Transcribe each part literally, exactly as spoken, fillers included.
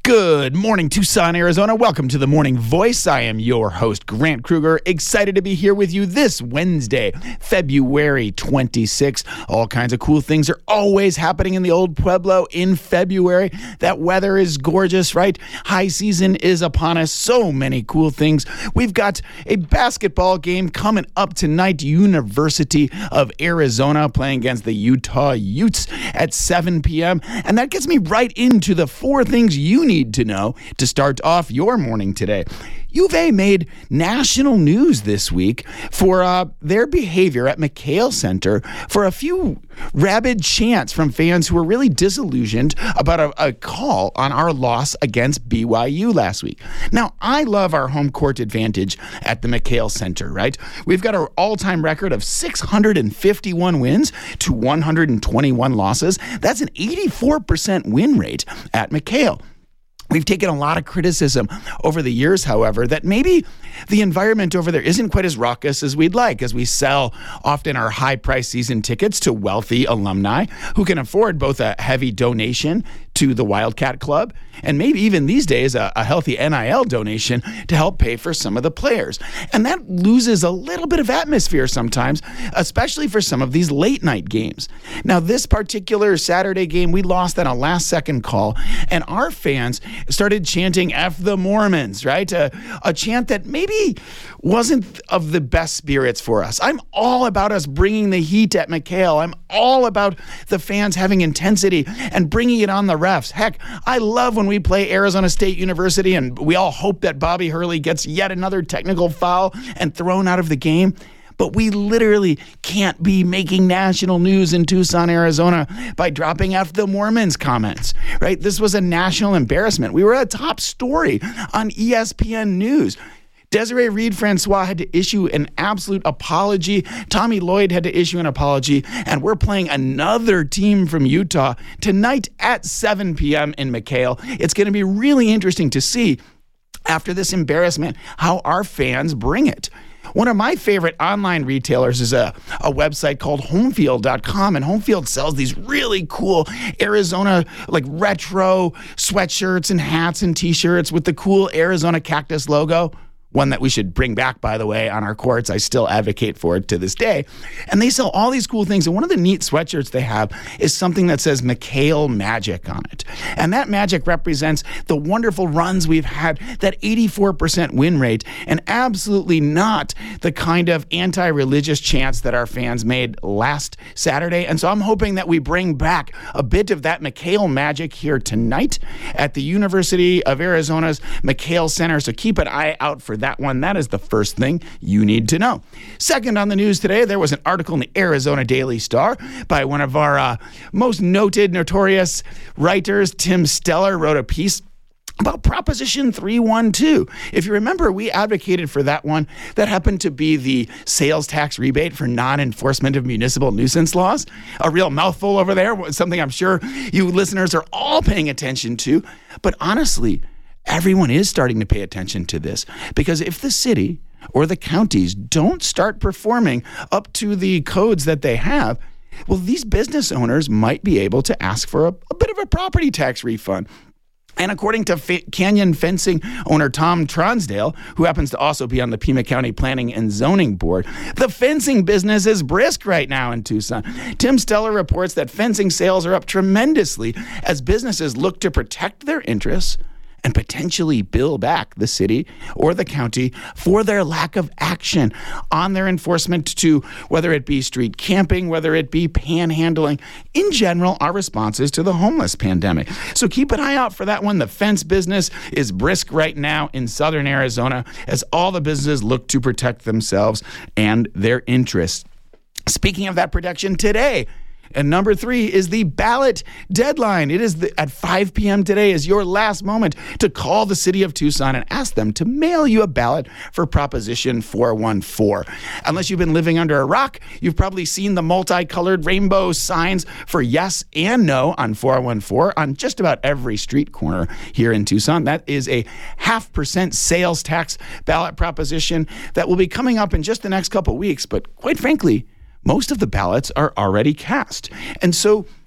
Good morning, Tucson, Arizona. Welcome to the Morning Voice. I am your host, Grant Kruger. Excited to be here with you this Wednesday, February twenty-sixth. All kinds of cool things are always happening in the Old Pueblo in February. That weather is gorgeous, right? High season is upon us. So many cool things. We've got a basketball game coming up tonight. University of Arizona playing against the Utah Utes at seven p.m. And that gets me right into the four things you need to know to start off your morning today. U of A made national news this week for uh, their behavior at McKale Center for a few rabid chants from fans who were really disillusioned about a, a call on our loss against B Y U last week. Now, I love our home court advantage at the McKale Center, right? We've got our all-time record of six hundred fifty-one wins to one hundred twenty-one losses. That's an eighty-four percent win rate at McKale. We've taken a lot of criticism over the years, however, that maybe the environment over there isn't quite as raucous as we'd like, as we sell often our high-priced season tickets to wealthy alumni who can afford both a heavy donation to the Wildcat Club and maybe even these days a, a healthy N I L donation to help pay for some of the players. And that loses a little bit of atmosphere sometimes, especially for some of these late-night games. Now, this particular Saturday game, we lost on a last-second call, and our fans started chanting F the Mormons, right? A, a chant that maybe wasn't of the best spirits for us. I'm all about us bringing the heat at McKale. I'm all about the fans having intensity and bringing it on the refs. Heck, I love when we play Arizona State University and we all hope that Bobby Hurley gets yet another technical foul and thrown out of the game. But we literally can't be making national news in Tucson, Arizona by dropping F the Mormons comments, right? This was a national embarrassment. We were a top story on E S P N News. Desiree Reed-Francois had to issue an absolute apology. Tommy Lloyd had to issue an apology. And we're playing another team from Utah tonight at seven p.m. in McKale. It's going to be really interesting to see, after this embarrassment, how our fans bring it. One of my favorite online retailers is a, a website called homefield dot com, and Homefield sells these really cool Arizona, like retro sweatshirts and hats and t-shirts with the cool Arizona cactus logo. One that we should bring back, by the way, on our courts. I still advocate for it to this day. And they sell all these cool things. And one of the neat sweatshirts they have is something that says McKale Magic on it. And that magic represents the wonderful runs we've had, that eighty-four percent win rate, and absolutely not the kind of anti-religious chants that our fans made last Saturday. And so I'm hoping that we bring back a bit of that McKale magic here tonight at the University of Arizona's McKale Center. So keep an eye out for that one. That is the first thing you need to know. Second on the news today, there was an article in the Arizona Daily Star by one of our uh, most noted, notorious writers. Tim Steller wrote a piece about Proposition three twelve. If you remember, we advocated for that one. That happened to be the sales tax rebate for non-enforcement of municipal nuisance laws. A real mouthful over there, something I'm sure you listeners are all paying attention to. But honestly, everyone is starting to pay attention to this, because if the city or the counties don't start performing up to the codes that they have, well, these business owners might be able to ask for a, a bit of a property tax refund. And according to F- Canyon Fencing owner Tom Tronsdale, who happens to also be on the Pima County Planning and Zoning Board, the fencing business is brisk right now in Tucson. Tim Steller reports that fencing sales are up tremendously as businesses look to protect their interests and potentially bill back the city or the county for their lack of action on their enforcement to, whether it be street camping, whether it be panhandling, in general, our responses to the homeless pandemic. So keep an eye out for that one. The fence business is brisk right now in southern Arizona as all the businesses look to protect themselves and their interests. Speaking of that protection, today, and number three is the ballot deadline. It is the, at five p.m. today is your last moment to call the city of Tucson and ask them to mail you a ballot for Proposition four one four. Unless you've been living under a rock, you've probably seen the multicolored rainbow signs for yes and no on four one four on just about every street corner here in Tucson. That is a half percent sales tax ballot proposition that will be coming up in just the next couple weeks. But quite frankly, most of the ballots are already cast. And so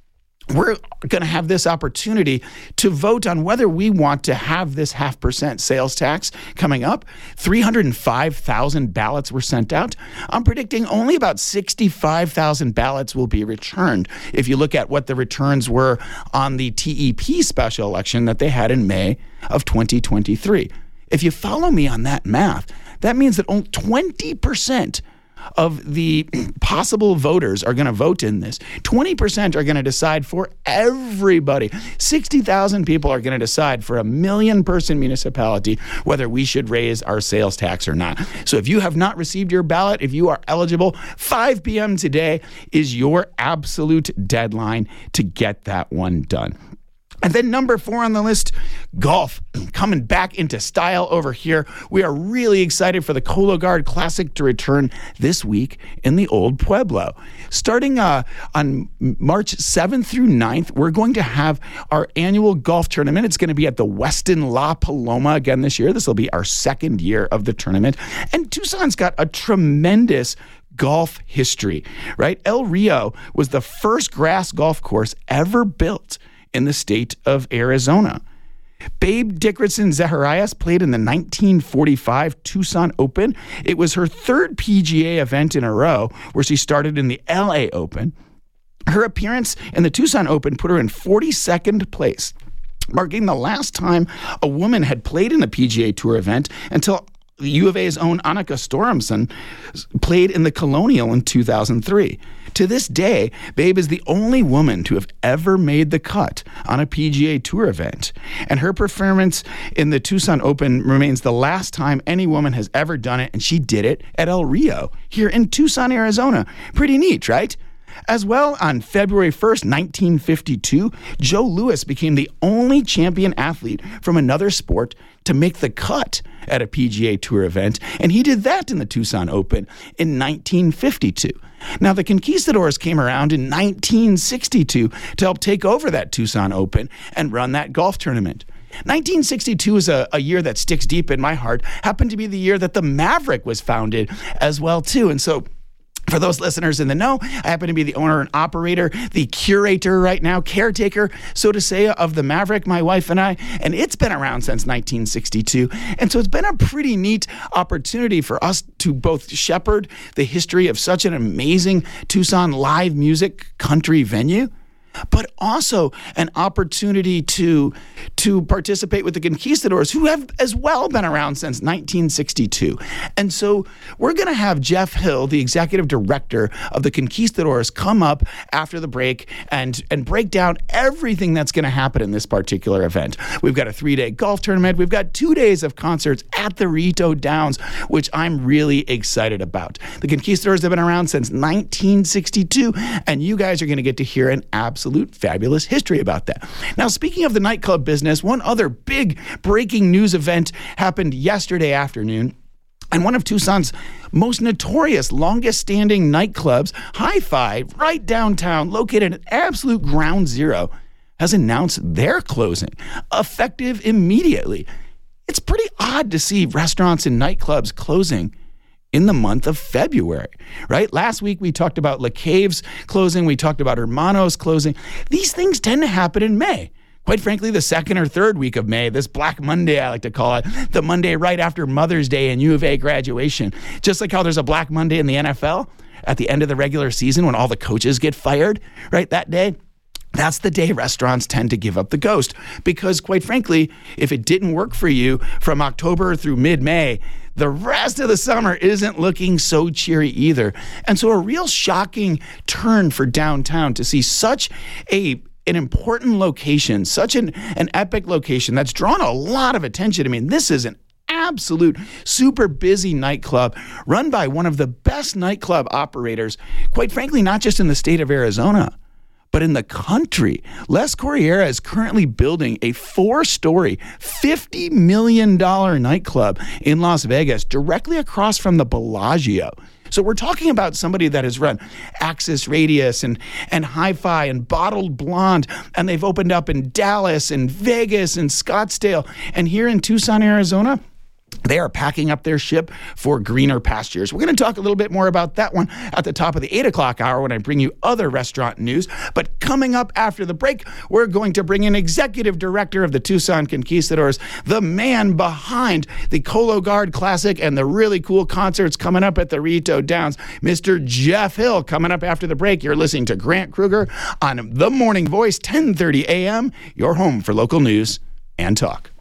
we're going to have this opportunity to vote on whether we want to have this half percent sales tax coming up. three hundred five thousand ballots were sent out. I'm predicting only about sixty-five thousand ballots will be returned if you look at what the returns were on the T E P special election that they had in May of twenty twenty-three. If you follow me on that math, that means that only twenty percent of the possible voters are going to vote in this. twenty percent are going to decide for everybody. sixty thousand people are going to decide for a million person municipality whether we should raise our sales tax or not. So if you have not received your ballot, if you are eligible, five p.m. today is your absolute deadline to get that one done. And then number four on the list, golf, coming back into style over here. We are really excited for the Cologuard Classic to return this week in the Old Pueblo. Starting uh, on March seventh through ninth, we're going to have our annual golf tournament. It's going to be at the Westin La Paloma again this year. This will be our second year of the tournament. And Tucson's got a tremendous golf history, right? El Rio was the first grass golf course ever built in the state of Arizona. Babe Dickerson Zacharias played in the nineteen forty-five Tucson Open. It was her third P G A event in a row, where she started in the L A Open. Her appearance in the Tucson Open put her in forty-second place, marking the last time a woman had played in a P G A Tour event until U of A's own Annika Stormson played in the Colonial in two thousand three. To this day, Babe is the only woman to have ever made the cut on a P G A Tour event. And her performance in the Tucson Open remains the last time any woman has ever done it, and she did it at El Rio here in Tucson, Arizona. Pretty neat, right? As well, on February first, nineteen fifty-two, Joe Louis became the only champion athlete from another sport to make the cut at a P G A Tour event, and he did that in the Tucson Open in nineteen fifty-two. Now, the Conquistadors came around in nineteen sixty-two to help take over that Tucson Open and run that golf tournament. nineteen sixty-two is a, a year that sticks deep in my heart. Happened to be the year that the Maverick was founded as well, too. And so, for those listeners in the know, I happen to be the owner and operator, the curator right now, caretaker, so to say, of the Maverick, my wife and I, and it's been around since nineteen sixty-two. And so it's been a pretty neat opportunity for us to both shepherd the history of such an amazing Tucson live music country venue, but also an opportunity to, to participate with the Conquistadors, who have as well been around since nineteen sixty-two. And so we're going to have Jeff Hill, the executive director of the Conquistadors, come up after the break and, and break down everything that's going to happen in this particular event. We've got a three-day golf tournament. We've got two days of concerts at the Rito Downs, which I'm really excited about. The Conquistadors have been around since nineteen sixty-two, and you guys are going to get to hear an absolute Absolute fabulous history about that. Now, speaking of the nightclub business, one other big breaking news event happened yesterday afternoon. And one of Tucson's most notorious, longest-standing nightclubs, Hi-Fi, right downtown, located at absolute ground zero, has announced their closing, effective immediately. It's pretty odd to see restaurants and nightclubs closing in the month of February, right? Last week, we talked about La Cave's closing. We talked about Hermanos closing. These things tend to happen in May. Quite frankly, the second or third week of May, this Black Monday, I like to call it, the Monday right after Mother's Day and U of A graduation. Just like how there's a Black Monday in the N F L at the end of the regular season when all the coaches get fired, right? That day. That's the day restaurants tend to give up the ghost, because quite frankly, if it didn't work for you from October through mid-May, the rest of the summer isn't looking so cheery either. And so a real shocking turn for downtown to see such a an important location, such an, an epic location that's drawn a lot of attention. I mean, this is an absolute super busy nightclub run by one of the best nightclub operators, quite frankly, not just in the state of Arizona, but in the country. Les Corriera is currently building a four-story, fifty million dollars nightclub in Las Vegas, directly across from the Bellagio. So we're talking about somebody that has run Axis Radius and, and Hi-Fi and Bottled Blonde, and they've opened up in Dallas and Vegas and Scottsdale. And here in Tucson, Arizona, They are packing up their ship for greener pastures. We're going to talk a little bit more about that one at the top of the eight o'clock hour when I bring you other restaurant news. But coming up after the break, we're going to bring in executive director of the Tucson Conquistadors, the man behind the Cologuard Classic and the really cool concerts coming up at the Rito Downs, Mister Jeff Hill, coming up after the break. You're listening to Grant Kruger on The Morning Voice, ten thirty a.m., your home for local news and talk.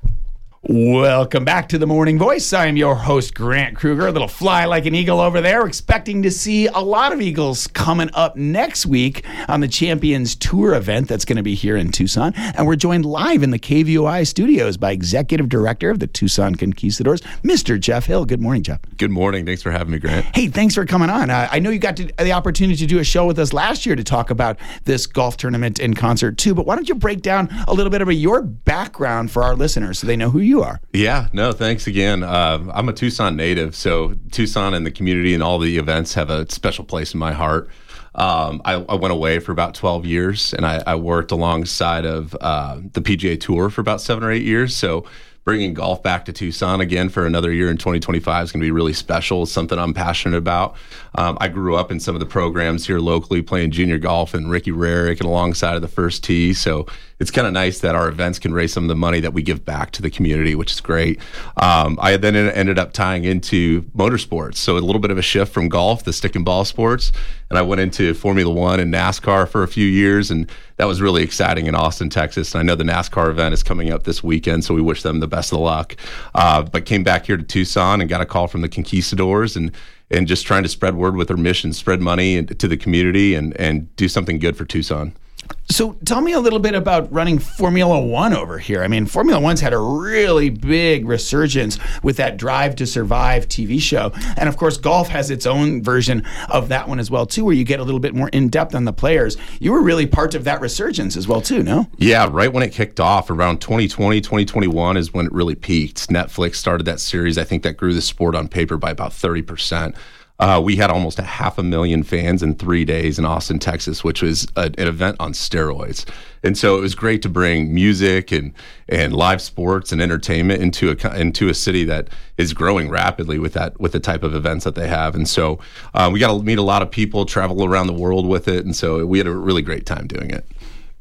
Welcome back to The Morning Voice. I am your host, Grant Kruger. A little fly like an eagle over there. We're expecting to see a lot of Eagles coming up next week on the Champions Tour event that's going to be here in Tucson. And we're joined live in the K V O I studios by Executive Director of the Tucson Conquistadors, Mister Jeff Hill. Good morning, Jeff. Good morning. Thanks for having me, Grant. Hey, thanks for coming on. Uh, I know you got to, the opportunity to do a show with us last year to talk about this golf tournament and concert too. But why don't you break down a little bit about your background for our listeners so they know who you are? Yeah, no, thanks again. Uh, I'm a Tucson native, so Tucson and the community and all the events have a special place in my heart. Um, I, I went away for about twelve years, and I, I worked alongside of uh, the P G A Tour for about seven or eight years. So bringing golf back to Tucson again for another year in twenty twenty-five is going to be really special. It's something I'm passionate about. Um, I grew up in some of the programs here locally playing junior golf and Ricky Rarick and alongside of the First Tee. So it's kind of nice that our events can raise some of the money that we give back to the community, which is great. Um, I then ended up tying into motorsports. So a little bit of a shift from golf, the stick and ball sports. And I went into Formula One and NASCAR for a few years. And that was really exciting in Austin, Texas. And I know the NASCAR event is coming up this weekend, so we wish them the best of luck. Uh, but came back here to Tucson and got a call from the Conquistadors and and just trying to spread word with their mission, spread money to the community and, and do something good for Tucson. So tell me a little bit about running Formula One over here. I mean, Formula One's had a really big resurgence with that Drive to Survive T V show. And of course, golf has its own version of that one as well, too, where you get a little bit more in-depth on the players. You were really part of that resurgence as well, too, no? Yeah, right when it kicked off, around twenty twenty, twenty twenty-one is when it really peaked. Netflix started that series. I think that grew the sport on paper by about thirty percent. Uh, we had almost a half a million fans in three days in Austin, Texas, which was a, an event on steroids. And so it was great to bring music and, and live sports and entertainment into a into a city that is growing rapidly with that with the type of events that they have. And so uh, we got to meet a lot of people, travel around the world with it, and so we had a really great time doing it.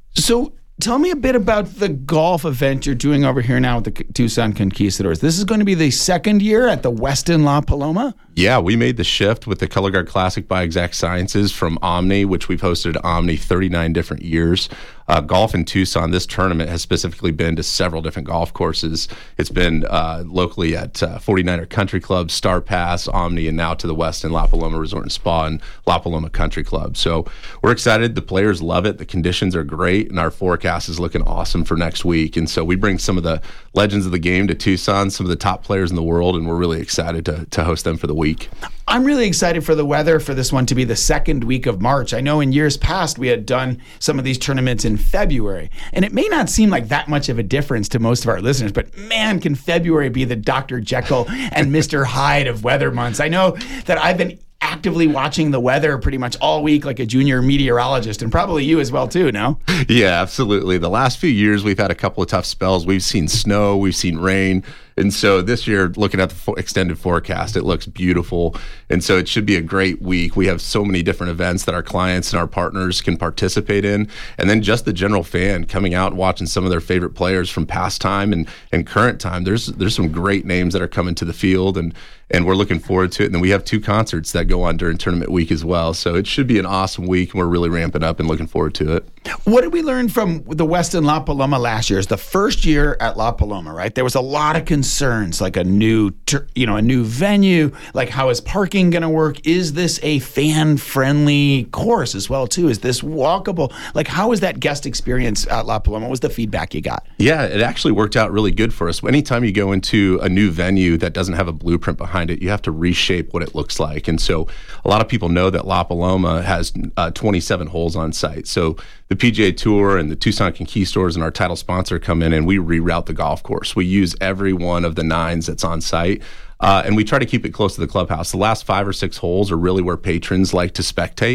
So tell me a bit about the golf event you're doing over here now with the Tucson Conquistadors. This is going to be the second year at the Westin La Paloma? Yeah, we made the shift with the Cologuard Classic by Exact Sciences from Omni, which we've hosted at Omni thirty-nine different years. Uh, golf in Tucson, this tournament has specifically been to several different golf courses. It's been uh, locally at uh, forty-niner Country Club, Star Pass, Omni, and now to the Westin La Paloma Resort and Spa and La Paloma Country Club. So we're excited. The players love it. The conditions are great, and our forecast is looking awesome for next week. And so we bring some of the legends of the game to Tucson, some of the top players in the world, and we're really excited to, to host them for the week. I'm really excited for the weather for this one to be the second week of March. I know in years past we had done some of these tournaments in February, and it may not seem like that much of a difference to most of our listeners, but man, can February be the Doctor Jekyll and Mister Hyde of weather months. I know that I've been actively watching the weather pretty much all week like a junior meteorologist, and probably you as well too, no? Yeah, absolutely. The last few years we've had a couple of tough spells. We've seen snow, we've seen rain. And so this year, looking at the fo- extended forecast, it looks beautiful. And so it should be a great week. We have so many different events that our clients and our partners can participate in. And then just the general fan coming out and watching some of their favorite players from past time and, and current time. There's there's some great names that are coming to the field, and and we're looking forward to it. And then we have two concerts that go on during tournament week as well. So it should be an awesome week, and we're really ramping up and looking forward to it. What did we learn from the Westin La Paloma last year? It's the first year at La Paloma, right? There was a lot of concerns, like a new, you know, a new venue, like how is parking going to work? Is this a fan-friendly course as well, too? Is this walkable? Like, how was that guest experience at La Paloma? What was the feedback you got? Yeah, it actually worked out really good for us. Anytime you go into a new venue that doesn't have a blueprint behind it, you have to reshape what it looks like. And so a lot of people know that La Paloma has uh, twenty-seven holes on site. So the P G A Tour and the Tucson Conquistadors and our title sponsor come in and we reroute the golf course. We use every one of the nines that's on site. Uh, and we try to keep it close to the clubhouse. The last five or six holes are really where patrons like to spectate.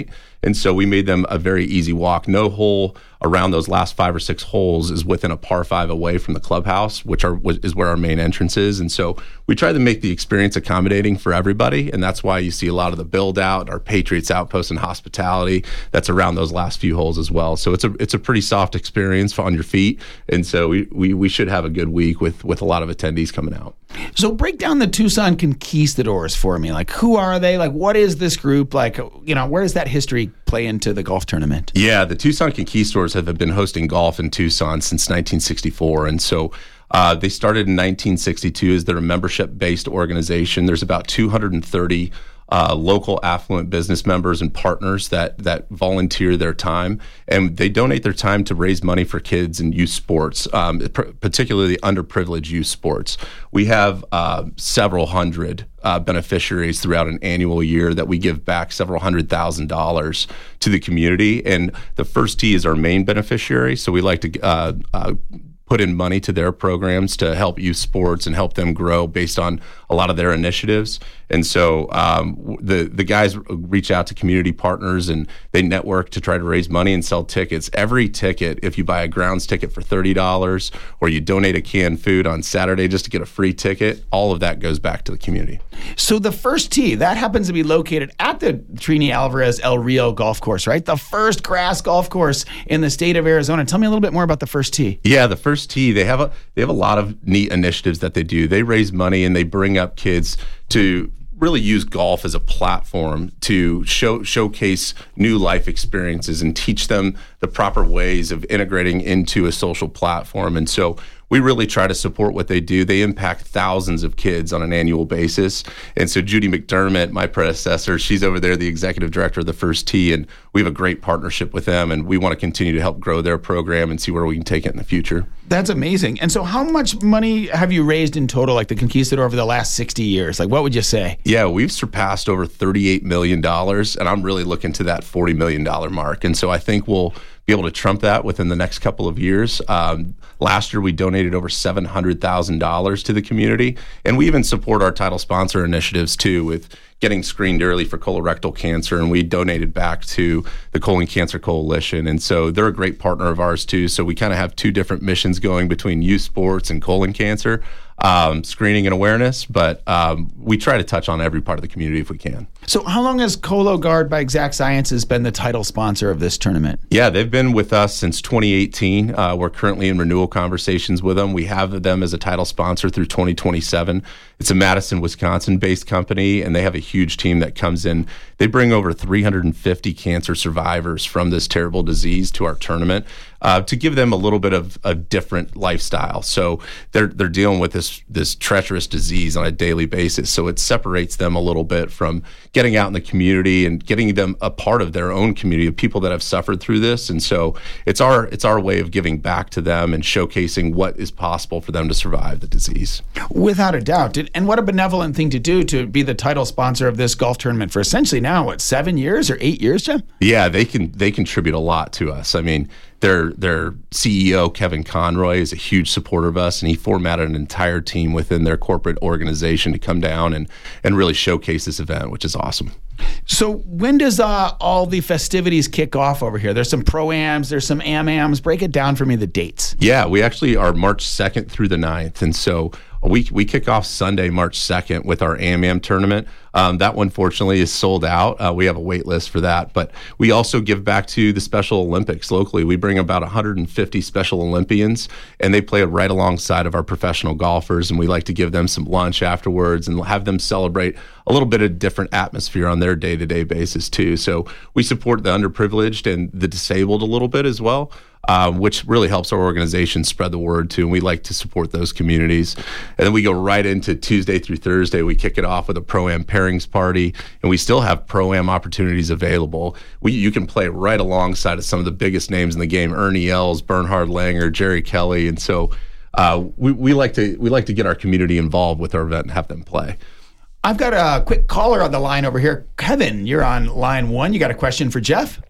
And so we made them a very easy walk. No hole around those last five or six holes is within a par five away from the clubhouse, which are is where our main entrance is. And so we try to make the experience accommodating for everybody, and that's why you see a lot of the build out, our Patriots Outpost and hospitality that's around those last few holes as well. So it's a it's a pretty soft experience on your feet, and so we we, we should have a good week with with a lot of attendees coming out. So break down the Tucson Conquistadors for me. Like, who are they? Like, what is this group? Like, you know, where does that history play into the golf tournament? Yeah, the Tucson Conquistadors have been hosting golf in Tucson since nineteen sixty-four. And so uh, they started in nineteen sixty-two as they're a membership-based organization. There's about two hundred thirty Uh, local affluent business members and partners that that volunteer their time, and they donate their time to raise money for kids and youth sports, um, pr- particularly underprivileged youth sports. We have uh, several hundred uh, beneficiaries throughout an annual year that we give back several hundred thousand dollars to the community, and the First Tee is our main beneficiary, so we like to uh, uh, put in money to their programs to help youth sports and help them grow based on a lot of their initiatives. And so um, the the guys reach out to community partners and they network to try to raise money and sell tickets. Every ticket, if you buy a grounds ticket for thirty dollars or you donate a canned food on Saturday just to get a free ticket, all of that goes back to the community. So the First Tee, that happens to be located at the Trini Alvarez El Rio golf course, right? The first grass golf course in the state of Arizona. Tell me a little bit more about the First Tee. Yeah, the First Tee, they have a they have a lot of neat initiatives that they do. They raise money and they bring up kids to really use golf as a platform to show showcase new life experiences and teach them the proper ways of integrating into a social platform. And so we really try to support what they do. They impact thousands of kids on an annual basis. And so Judy McDermott, my predecessor, she's over there, the executive director of the First Tee, and we have a great partnership with them, and we want to continue to help grow their program and see where we can take it in the future. That's amazing. And so how much money have you raised in total, like the Conquistador, over the last sixty years? Like, what would you say? Yeah, we've surpassed over thirty-eight million dollars, and I'm really looking to that forty million dollars mark. And so I think we'll be able to trump that within the next couple of years. Um, last year, we donated over seven hundred thousand dollars to the community, and we even support our title sponsor initiatives, too, with getting screened early for colorectal cancer, and we donated back to the Colon Cancer Coalition. And so they're a great partner of ours, too. So we kind of have two different missions going between youth sports and colon cancer, um, screening and awareness, but um, we try to touch on every part of the community if we can. So how long has Cologuard by Exact Sciences been the title sponsor of this tournament? Yeah, they've been with us since twenty eighteen. Uh, we're currently in renewal conversations with them. We have them as a title sponsor through twenty twenty-seven. It's a Madison, Wisconsin-based company, and they have a huge team that comes in. They bring over three hundred fifty cancer survivors from this terrible disease to our tournament uh, to give them a little bit of a different lifestyle. So they're they're dealing with this this treacherous disease on a daily basis. So it separates them a little bit from getting out in the community and getting them a part of their own community of people that have suffered through this. And so it's our it's our way of giving back to them and showcasing what is possible for them to survive the disease. Without a doubt. And what a benevolent thing to do, to be the title sponsor of this golf tournament for essentially now, what, seven years or eight years, Jim? Yeah, they can they contribute a lot to us. I mean, their their C E O, Kevin Conroy, is a huge supporter of us, and he formatted an entire team within their corporate organization to come down and, and really showcase this event, which is awesome. So when does uh, all the festivities kick off over here? There's some Pro-Ams, there's some Am-Ams. Break it down for me, the dates. Yeah, we actually are March second through the ninth, and so we we kick off Sunday, March second, with our Am-Am tournament. Um, that one, fortunately, is sold out. Uh, we have a wait list for that, but we also give back to the Special Olympics locally. We bring about one hundred fifty Special Olympians, and they play right alongside of our professional golfers, and we like to give them some lunch afterwards and have them celebrate a little bit of different atmosphere on their day-to-day basis, too. So we support the underprivileged and the disabled a little bit as well. Uh, which really helps our organization spread the word too, and we like to support those communities. And then we go right into Tuesday through Thursday. We kick it off with a Pro-Am pairings party, and we still have Pro-Am opportunities available. We you can play right alongside of some of the biggest names in the game: Ernie Els, Bernhard Langer, Jerry Kelly, and so uh, we we like to we like to get our community involved with our event and have them play. I've got a quick caller on the line over here. Kevin, you're on line one. You got a question for Jeff?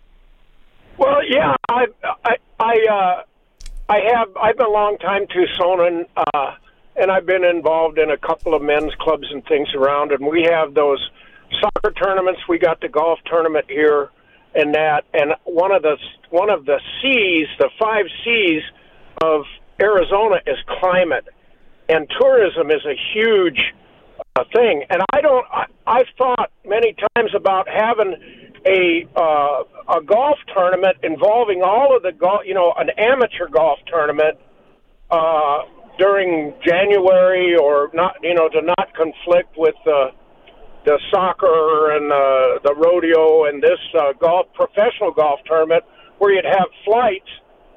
Well, yeah, I, I, I, uh, I have. I've been a long time Tucsonan, uh, and I've been involved in a couple of men's clubs and things around. And we have those soccer tournaments. We got the golf tournament here, and that, and one of the one of the C's, the five C's of Arizona is climate, and tourism is a huge uh, thing. And I don't, I, I've thought many times about having a uh, a golf tournament involving all of the golf, you know, an amateur golf tournament uh, during January, or not, you know, to not conflict with the the soccer and uh, the rodeo and this uh, golf professional golf tournament, where you'd have flights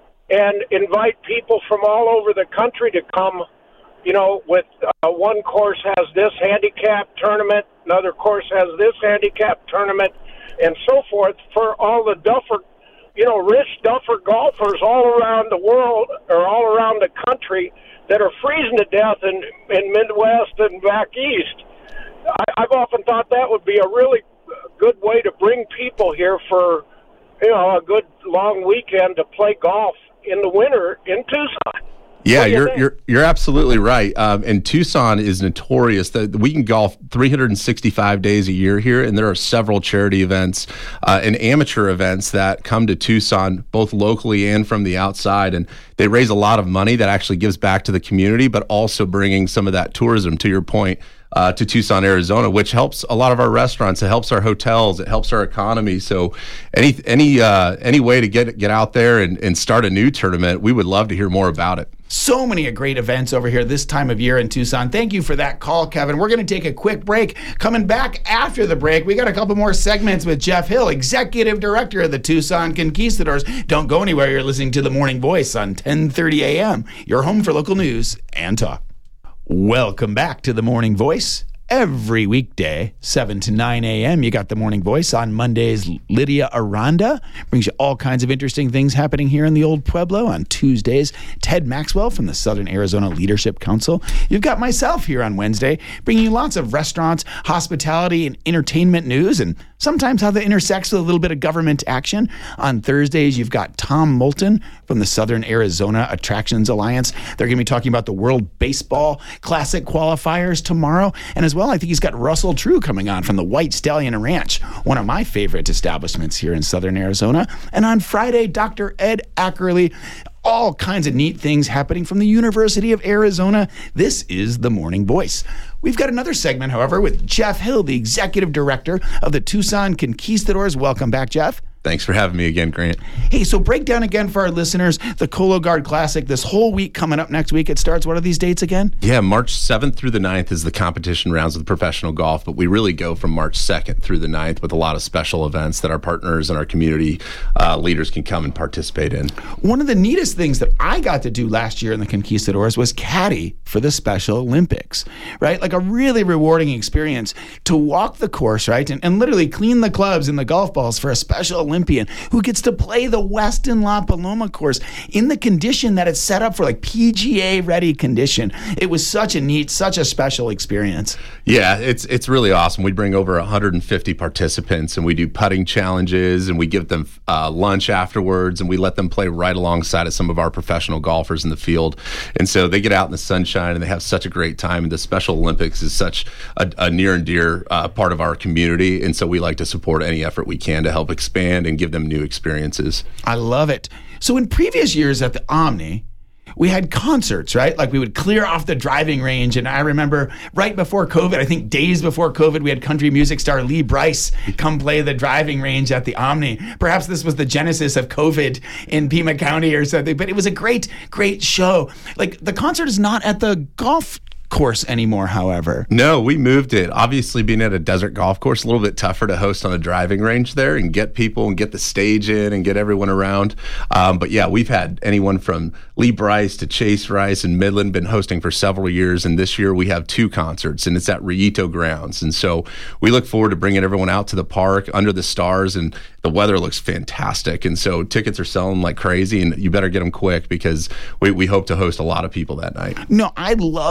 and invite people from all over the country to come. You know, with uh, one course has this handicap tournament, another course has this handicap tournament, and so forth, for all the duffer, you know, rich duffer golfers all around the world, or all around the country, that are freezing to death in, in Midwest and back east. I, I've often thought that would be a really good way to bring people here for, you know, a good long weekend to play golf in the winter in Tucson. Yeah, you you're think? you're you're absolutely right. Um, and Tucson is notorious that we can golf three hundred sixty-five days a year here, and there are several charity events uh, and amateur events that come to Tucson, both locally and from the outside, and they raise a lot of money that actually gives back to the community, but also bringing some of that tourism, to your point, uh, to Tucson, Arizona, which helps a lot of our restaurants. It helps our hotels. It helps our economy. So any any uh, any way to get get out there and, and start a new tournament, we would love to hear more about it. So many great events over here this time of year in Tucson. Thank you for that call, Kevin. We're going to take a quick break. Coming back after the break, we got a couple more segments with Jeff Hill, Executive Director of the Tucson Conquistadors. Don't go anywhere. You're listening to The Morning Voice on ten thirty a.m., your home for local news and talk. Welcome back to The Morning Voice. Every weekday, seven to nine a.m., you got The Morning Voice. On Mondays, Lydia Aranda brings you all kinds of interesting things happening here in the Old Pueblo. On Tuesdays, Ted Maxwell from the Southern Arizona Leadership Council. You've got myself here on Wednesday, bringing you lots of restaurants, hospitality, and entertainment news, and sometimes how that intersects with a little bit of government action. On Thursdays, you've got Tom Moulton from the Southern Arizona Attractions Alliance. They're going to be talking about the World Baseball Classic qualifiers tomorrow. And as well, I think he's got Russell True coming on from the White Stallion Ranch, one of my favorite establishments here in Southern Arizona. And on Friday, Doctor Ed Ackerley. All kinds of neat things happening from the University of Arizona. This is The Morning Voice. We've got another segment, however, with Jeff Hill, the Executive Director of the Tucson Conquistadors. Welcome back, Jeff. Thanks for having me again, Grant. Hey, so break down again for our listeners the Cologuard Classic this whole week coming up next week. It starts, what are these dates again? Yeah, March seventh through the ninth is the competition rounds of professional golf, but we really go from March second through the ninth with a lot of special events that our partners and our community uh, leaders can come and participate in. One of the neatest things that I got to do last year in the Conquistadors was caddy for the Special Olympics, right? Like a really rewarding experience to walk the course, right? And, and literally clean the clubs and the golf balls for a Special Olympian who gets to play the Westin La Paloma course in the condition that it's set up for, like P G A ready condition. It was such a neat, such a special experience. Yeah, it's it's really awesome. We bring over one hundred fifty participants, and we do putting challenges, and we give them uh, lunch afterwards, and we let them play right alongside of some of our professional golfers in the field. And so they get out in the sunshine, and they have such a great time. And the Special Olympics is such a, a near and dear uh, part of our community, and so we like to support any effort we can to help expand and give them new experiences. I love it. So in previous years at the Omni, we had concerts, right? Like we would clear off the driving range. And I remember right before COVID, I think days before COVID, we had country music star Lee Brice come play the driving range at the Omni. Perhaps this was the genesis of COVID in Pima County or something, but it was a great, great show. Like the concert is not at the golf course anymore, however. No, we moved it. Obviously, being at a desert golf course, a little bit tougher to host on a driving range there and get people and get the stage in and get everyone around. Um, but yeah, we've had anyone from Lee Brice to Chase Rice and Midland been hosting for several years. And this year we have two concerts, and it's at Rillito Grounds. And so we look forward to bringing everyone out to the park under the stars, and the weather looks fantastic. And so tickets are selling like crazy, and you better get them quick because we, we hope to host a lot of people that night. No, I love the idea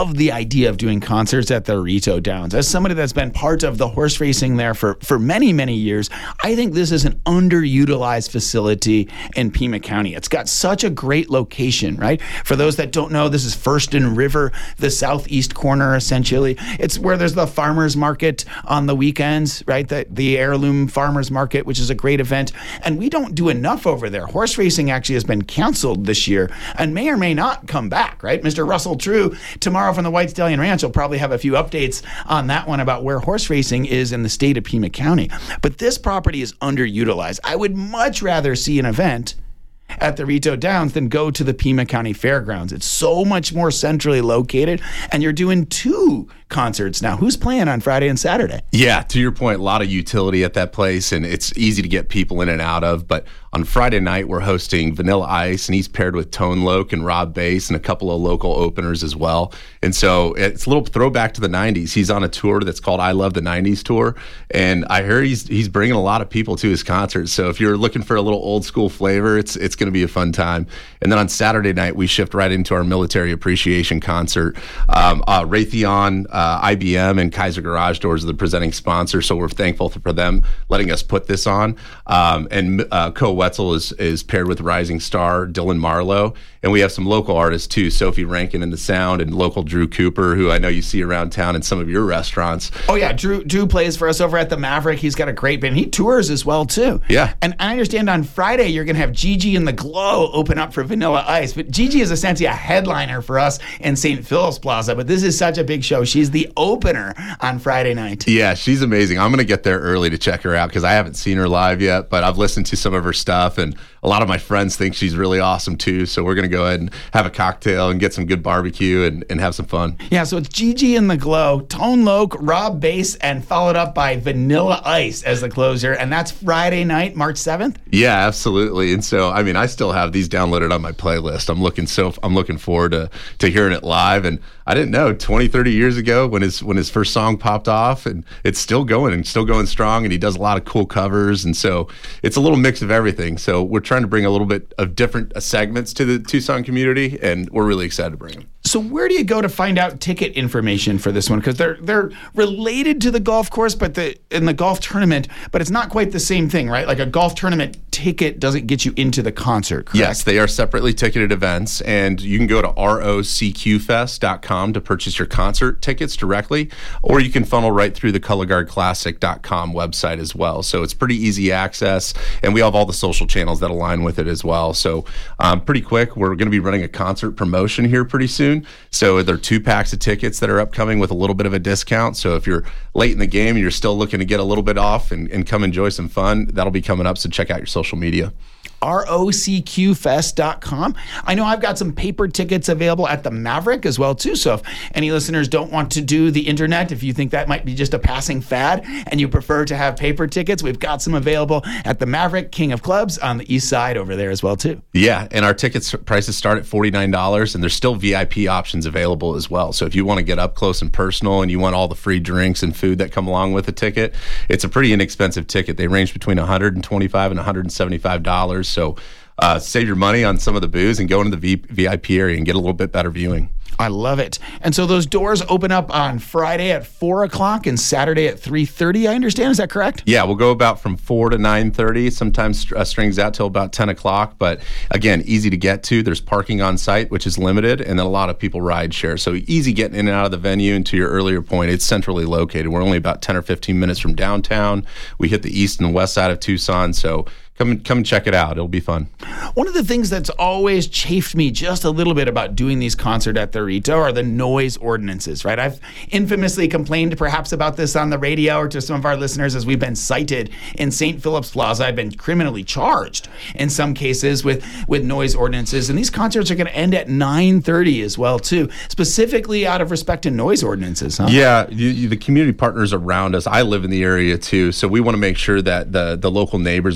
idea of doing concerts at the Rito Downs. As somebody that's been part of the horse racing there for, for many, many years, I think this is an underutilized facility in Pima County. It's got such a great location, right? For those that don't know, this is First and River, the southeast corner, essentially. It's where there's the farmers market on the weekends, right? The, the Heirloom Farmers Market, which is a great event. And we don't do enough over there. Horse racing actually has been canceled this year and may or may not come back, right? Mister Russell True, tomorrow from the White Stallion Ranch, will probably have a few updates on that one about where horse racing is in the state of Pima County. But this property is underutilized. I would much rather see an event at the Rito Downs than go to the Pima County Fairgrounds. It's so much more centrally located, and you're doing two concerts now. Who's playing on Friday and Saturday? Yeah, to your point, a lot of utility at that place, and it's easy to get people in and out of. But on Friday night, we're hosting Vanilla Ice, and he's paired with Tone Loc and Rob Bass and a couple of local openers as well. And so it's a little throwback to the nineties. He's on a tour that's called I Love the nineties Tour, and I hear he's he's bringing a lot of people to his concerts. So if you're looking for a little old school flavor, it's it's going to be a fun time. And then on Saturday night, we shift right into our military appreciation concert. Um, uh, Raytheon, uh, I B M, and Kaiser Garage Doors are the presenting sponsors, so we're thankful for them letting us put this on. Um, and uh, Co Wetzel is is paired with rising star Dylan Marlowe, and we have some local artists too, Sophie Rankin in the sound, and local Drew Cooper, who I know you see around town in some of your restaurants. Oh yeah, Drew Drew plays for us over at the Maverick. He's got a great band. He tours as well too. Yeah. And I understand on Friday you're going to have Gigi and the Glow open up for Vanilla Ice, but Gigi is essentially a headliner for us in Saint Philip's Plaza, but this is such a big show. She's the opener on Friday night. Yeah, she's amazing. I'm going to get there early to check her out because I haven't seen her live yet, but I've listened to some of her stuff, and a lot of my friends think she's really awesome too, so we're going to go ahead and have a cocktail and get some good barbecue and, and have some fun. Yeah, so it's Gigi and the Glow, Tone Loc, Rob Bass, and followed up by Vanilla Ice as the closer, and that's Friday night, March seventh? Yeah, absolutely. And so, I mean, I still have these downloaded on my playlist. I'm looking so I'm looking forward to, to hearing it live. And I didn't know twenty, thirty years ago when his when his first song popped off, and it's still going and still going strong, and he does a lot of cool covers. And so it's a little mix of everything. So we're trying to bring a little bit of different uh, segments to the Tucson community, and we're really excited to bring them. So where do you go to find out ticket information for this one? Because they're they're related to the golf course, but the in the golf tournament, but it's not quite the same thing, right? Like a golf tournament ticket doesn't get you into the concert, correct? Yes, they are separately ticketed events, and you can go to R O C Q fest dot com to purchase your concert tickets directly, or you can funnel right through the color guard classic dot com website as well. So it's pretty easy access, and we have all the social channels that align with it as well. So um, pretty quick, we're going to be running a concert promotion here pretty soon. So there are two packs of tickets that are upcoming with a little bit of a discount. So if you're late in the game and you're still looking to get a little bit off and, and come enjoy some fun, that'll be coming up. So check out your social media. R O C Q fest dot com. I know I've got some paper tickets available at the Maverick as well too. So if any listeners don't want to do the internet, if you think that might be just a passing fad and you prefer to have paper tickets, we've got some available at the Maverick, King of Clubs on the east side over there as well too. Yeah, and our tickets prices start at forty-nine dollars, and there's still V I P options available as well. So if you want to get up close and personal and you want all the free drinks and food that come along with the ticket, it's a pretty inexpensive ticket. They range between one hundred twenty-five dollars and one hundred seventy-five dollars. So uh, save your money on some of the booze and go into the v- VIP area and get a little bit better viewing. I love it. And so those doors open up on Friday at four o'clock and Saturday at three thirty, I understand. Is that correct? Yeah, we'll go about from four to nine thirty. Sometimes uh, strings out till about ten o'clock. But again, easy to get to. There's parking on site, which is limited, and then a lot of people ride share. So easy getting in and out of the venue. And to your earlier point, it's centrally located. We're only about ten or fifteen minutes from downtown. We hit the east and west side of Tucson. So Come and come and check it out. It'll be fun. One of the things that's always chafed me just a little bit about doing these concerts at the Rito are the noise ordinances, right? I've infamously complained perhaps about this on the radio or to some of our listeners as we've been cited in Saint Philip's Plaza. I've been criminally charged in some cases with, with noise ordinances. And these concerts are going to end at nine thirty as well, too, specifically out of respect to noise ordinances, huh? Yeah, you, you, the community partners around us, I live in the area, too, so we want to make sure that the, the local neighbors are happy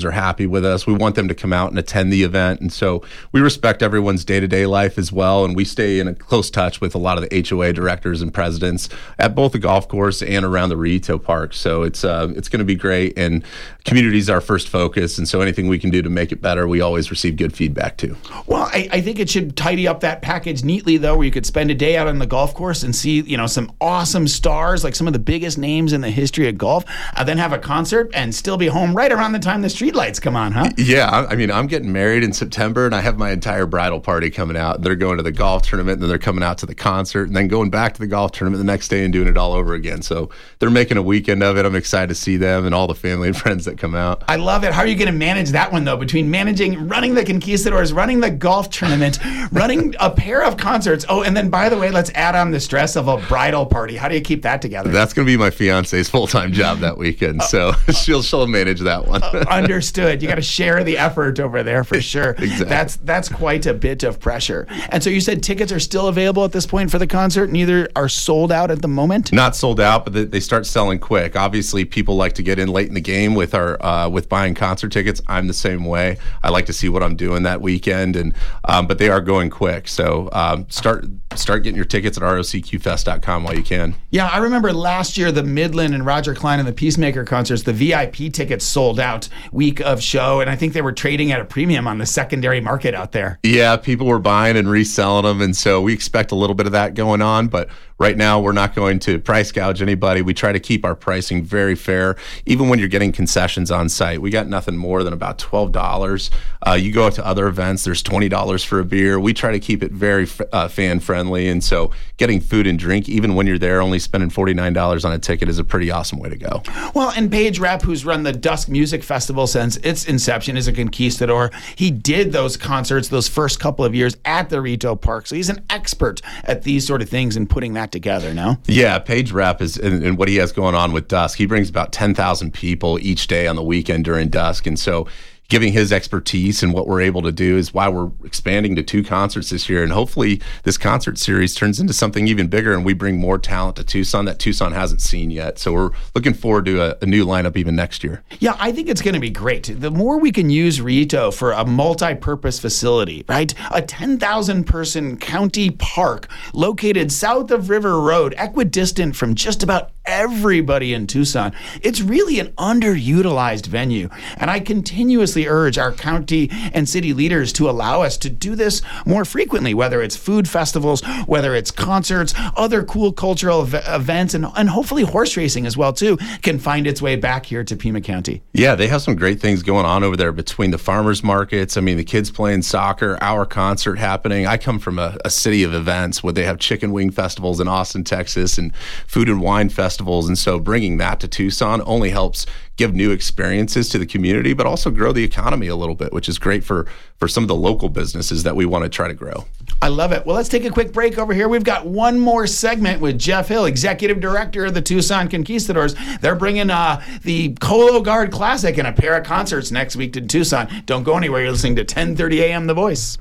with us. We want them to come out and attend the event. And so we respect everyone's day-to-day life as well. And we stay in a close touch with a lot of the H O A directors and presidents at both the golf course and around the Rito Park. So it's uh, it's going to be great. And community is our first focus. And so anything we can do to make it better, we always receive good feedback too. Well, I, I think it should tidy up that package neatly, though, where you could spend a day out on the golf course and see, you know, some awesome stars, like some of the biggest names in the history of golf, and then have a concert and still be home right around the time the streetlights come on, huh? Yeah, I, I mean, I'm getting married in September, and I have my entire bridal party coming out. They're going to the golf tournament, and then they're coming out to the concert, and then going back to the golf tournament the next day and doing it all over again. So they're making a weekend of it. I'm excited to see them and all the family and friends that come out. I love it. How are you going to manage that one, though, between managing, running the Conquistadors, running the golf tournament, running a pair of concerts? Oh, and then, by the way, let's add on the stress of a bridal party. How do you keep that together? That's going to be my fiance's full-time job that weekend, so she'll she'll manage that one. uh, understood. You got to share the effort over there for sure. Exactly. That's that's quite a bit of pressure. And so you said tickets are still available at this point for the concert. Neither are sold out at the moment. Not sold out, but they start selling quick. Obviously, people like to get in late in the game with our uh, with buying concert tickets. I'm the same way. I like to see what I'm doing that weekend, and um, but they are going quick. So um, start start getting your tickets at R O C Q fest dot com while you can. Yeah, I remember last year the Midland and Roger Klein and the Peacemaker concerts. The V I P tickets sold out week of show, and I think they were trading at a premium on the secondary market out there. Yeah, people were buying and reselling them, and so we expect a little bit of that going on, but right now we're not going to price gouge anybody. We try to keep our pricing very fair, even when you're getting concessions on site. We got nothing more than about twelve dollars. Uh, you go out to other events, there's twenty dollars for a beer. We try to keep it very uh, fan-friendly, and so getting food and drink, even when you're there, only spending forty-nine dollars on a ticket is a pretty awesome way to go. Well, and Paige Rapp, who's run the Dusk Music Festival since its inception as a conquistador, he did those concerts those first couple of years at the Rito Park, so he's an expert at these sort of things and putting that together, no? Yeah, Paige Rapp is, and, and what he has going on with Dusk, he brings about ten thousand people each day on the weekend during Dusk, and so giving his expertise and what we're able to do is why we're expanding to two concerts this year. And hopefully this concert series turns into something even bigger and we bring more talent to Tucson that Tucson hasn't seen yet. So we're looking forward to a, a new lineup even next year. Yeah, I think it's going to be great. The more we can use Rito for a multi-purpose facility, right? A ten thousand person county park located south of River Road, equidistant from just about everybody in Tucson. It's really an underutilized venue. And I continuously urge our county and city leaders to allow us to do this more frequently, whether it's food festivals, whether it's concerts, other cool cultural ev- events, and, and hopefully horse racing as well, too, can find its way back here to Pima County. Yeah, they have some great things going on over there between the farmers markets. I mean, the kids playing soccer, our concert happening. I come from a, a city of events where they have chicken wing festivals in Austin, Texas, and food and wine festivals. And so bringing that to Tucson only helps give new experiences to the community, but also grow the economy a little bit, which is great for, for some of the local businesses that we want to try to grow. I love it. Well, let's take a quick break over here. We've got one more segment with Jeff Hill, Executive Director of the Tucson Conquistadors. They're bringing uh, the Colo Guard Classic and a pair of concerts next week to Tucson. Don't go anywhere. You're listening to ten thirty a.m. The Voice.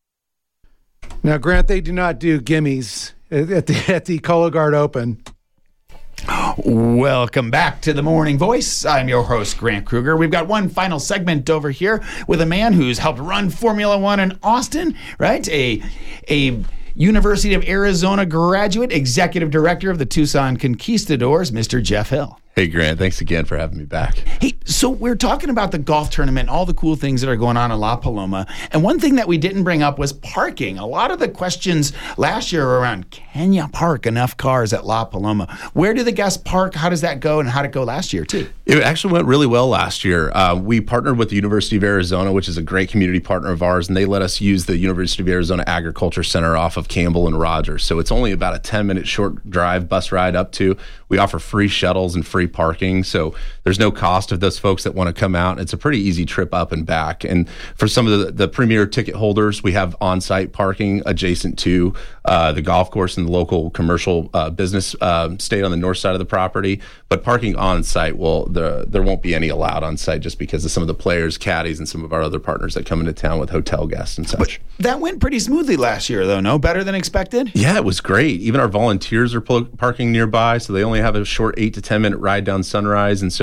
Now, Grant, they do not do gimmies at the, at the Colo Guard Open. Welcome back to the Morning Voice. I'm your host, Grant Kruger. We've got one final segment over here with a man who's helped run Formula One in Austin, right? A a University of Arizona graduate, executive director of the Tucson Conquistadors, Mister Jeff Hill. Hey, Grant, thanks again for having me back. Hey, so we're talking about the golf tournament, all the cool things that are going on in La Paloma. And one thing that we didn't bring up was parking. A lot of the questions last year were around, can you park enough cars at La Paloma? Where do the guests park? How does that go? And how did it go last year, too? It actually went really well last year. Uh, we partnered with the University of Arizona, which is a great community partner of ours, and they let us use the University of Arizona Agriculture Center off of Campbell and Rogers. So it's only about a ten-minute short drive, bus ride up to. We offer free shuttles and free parking, so there's no cost of those folks that want to come out. It's a pretty easy trip up and back. And for some of the, the premier ticket holders, we have on-site parking adjacent to uh, the golf course and the local commercial uh, business uh, stayed on the north side of the property. But parking on-site, well, the, there won't be any allowed on-site just because of some of the players, caddies, and some of our other partners that come into town with hotel guests and such. But that went pretty smoothly last year, though, no? Better than expected? Yeah, it was great. Even our volunteers are parking nearby, so they only have a short eight to ten minute ride down Sunrise, and so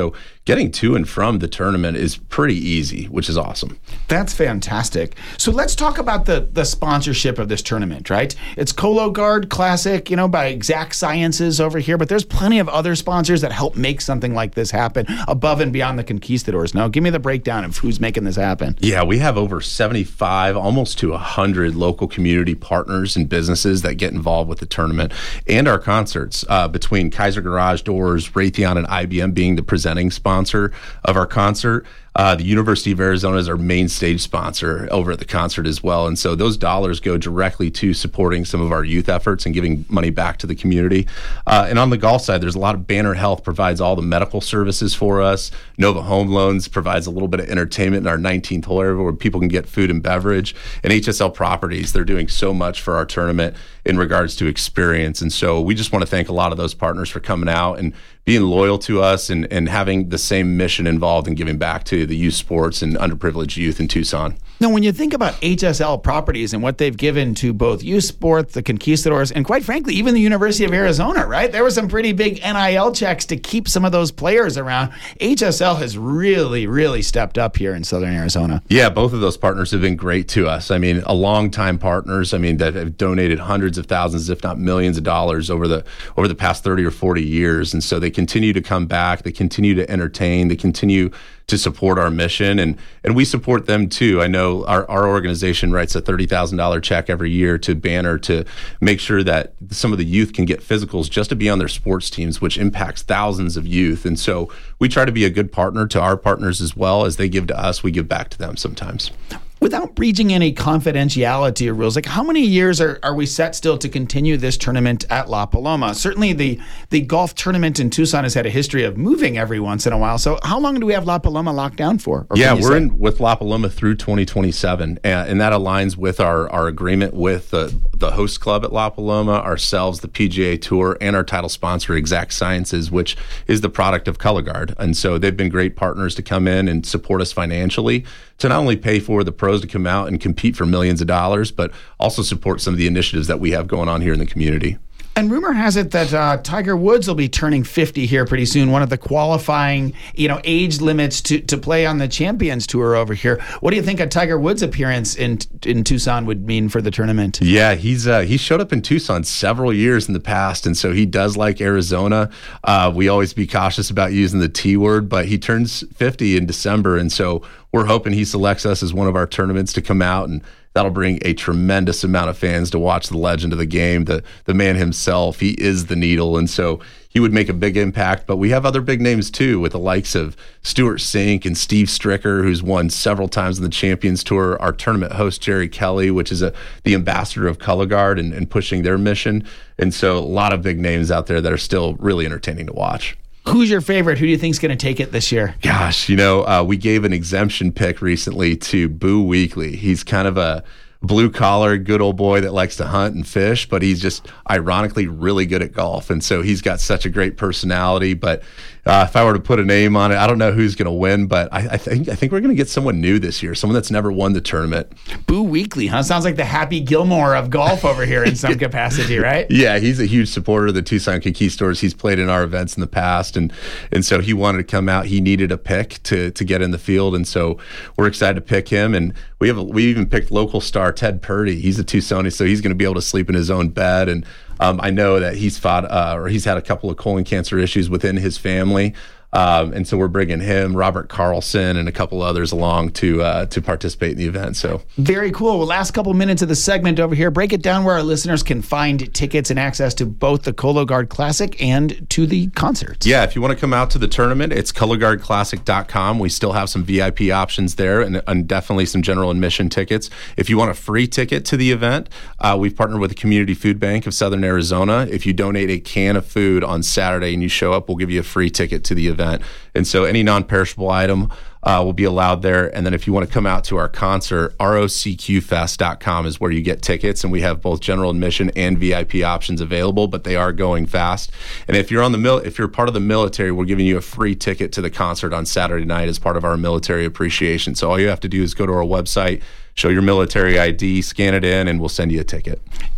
getting to and from the tournament is pretty easy, which is awesome. That's fantastic. So let's talk about the the sponsorship of this tournament, right? It's Cologuard Classic, you know, by Exact Sciences over here, but there's plenty of other sponsors that help make something like this happen above and beyond the Conquistadors. Now, give me the breakdown of who's making this happen. Yeah, we have over seventy-five, almost to one hundred local community partners and businesses that get involved with the tournament and our concerts, uh, between Kaiser Garage Doors, Raytheon, and I B M being the presenting sponsor of our concert. Uh, the University of Arizona is our main stage sponsor over at the concert as well. And so those dollars go directly to supporting some of our youth efforts and giving money back to the community. Uh, and on the golf side, there's a lot of Banner Health provides all the medical services for us. Nova Home Loans provides a little bit of entertainment in our nineteenth hole area where people can get food and beverage. And H S L Properties, they're doing so much for our tournament in regards to experience. And so we just want to thank a lot of those partners for coming out and being loyal to us and, and having the same mission involved in giving back to the youth sports and underprivileged youth in Tucson. Now, when you think about H S L Properties and what they've given to both youth sports, the Conquistadors, and quite frankly, even the University of Arizona, right? There were some pretty big N I L checks to keep some of those players around. H S L has really, really stepped up here in Southern Arizona. Yeah, both of those partners have been great to us. I mean, a longtime partners, I mean, that have donated hundreds of thousands, if not millions of dollars over the over the past thirty or forty years. And so they continue to come back, they continue to entertain, they continue to support our mission, and and we support them too. I know our, our organization writes a thirty thousand dollars check every year to Banner to make sure that some of the youth can get physicals just to be on their sports teams, which impacts thousands of youth. And so we try to be a good partner to our partners as well. As they give to us, we give back to them sometimes. Without breaching any confidentiality rules, like how many years are, are we set still to continue this tournament at La Paloma? Certainly the, the golf tournament in Tucson has had a history of moving every once in a while. So how long do we have La Paloma locked down for? Yeah, we're say? in with La Paloma through twenty twenty-seven, and, and that aligns with our, our agreement with the, the host club at La Paloma, ourselves, the P G A Tour, and our title sponsor, Exact Sciences, which is the product of Cologuard. And so they've been great partners to come in and support us financially to not only pay for the pros to come out and compete for millions of dollars, but also support some of the initiatives that we have going on here in the community. And rumor has it that uh, Tiger Woods will be turning fifty here pretty soon, one of the qualifying, you know, age limits to, to play on the Champions Tour over here. What do you think a Tiger Woods appearance in in Tucson would mean for the tournament? Yeah, he's uh, he showed up in Tucson several years in the past, and so he does like Arizona. Uh, we always be cautious about using the T word, but he turns fifty in December, and so we're hoping he selects us as one of our tournaments to come out, and that'll bring a tremendous amount of fans to watch the legend of the game, the the man himself. He is the needle, and so he would make a big impact. But we have other big names too, with the likes of Stuart Sink and Steve Stricker, who's won several times in the Champions Tour. Our tournament host, Jerry Kelly, which is a the ambassador of Cologuard and, and pushing their mission. And so a lot of big names out there that are still really entertaining to watch. Who's your favorite? Who do you think is going to take it this year? Gosh, you know, uh, we gave an exemption pick recently to Boo Weekley. He's kind of a blue collar, good old boy that likes to hunt and fish, but he's just ironically really good at golf. And so he's got such a great personality. But uh, if I were to put a name on it, I don't know who's going to win, but I, I think I think we're going to get someone new this year, someone that's never won the tournament. Boo Weekley, huh? Sounds like the Happy Gilmore of golf over here in some capacity, right? Yeah, he's a huge supporter of the Tucson Conquistadors. He's played in our events in the past, and and so he wanted to come out. He needed a pick to to get in the field, and so we're excited to pick him. And we have a, we even picked local star Ted Purdy. He's a Tucsonian, so he's going to be able to sleep in his own bed. And um, I know that he's fought uh, or he's had a couple of colon cancer issues within his family. Um, and so we're bringing him, Robert Carlson, and a couple others along to uh, to participate in the event. So very cool. Well, last couple minutes of the segment over here. Break it down where our listeners can find tickets and access to both the Cologuard Classic and to the concerts. Yeah, if you want to come out to the tournament, it's Cologuard Classic dot com. We still have some V I P options there, and, and definitely some general admission tickets. If you want a free ticket to the event, uh, we've partnered with the Community Food Bank of Southern Arizona. If you donate a can of food on Saturday and you show up, we'll give you a free ticket to the event. And so any non-perishable item uh, will be allowed there. And then if you want to come out to our concert, R O C Q fest dot com is where you get tickets. And we have both general admission and V I P options available, but they are going fast. And if you're on the mil- if you're part of the military, we're giving you a free ticket to the concert on Saturday night as part of our military appreciation. So all you have to do is go to our website, show your military I D, scan it in, and we'll send you a ticket.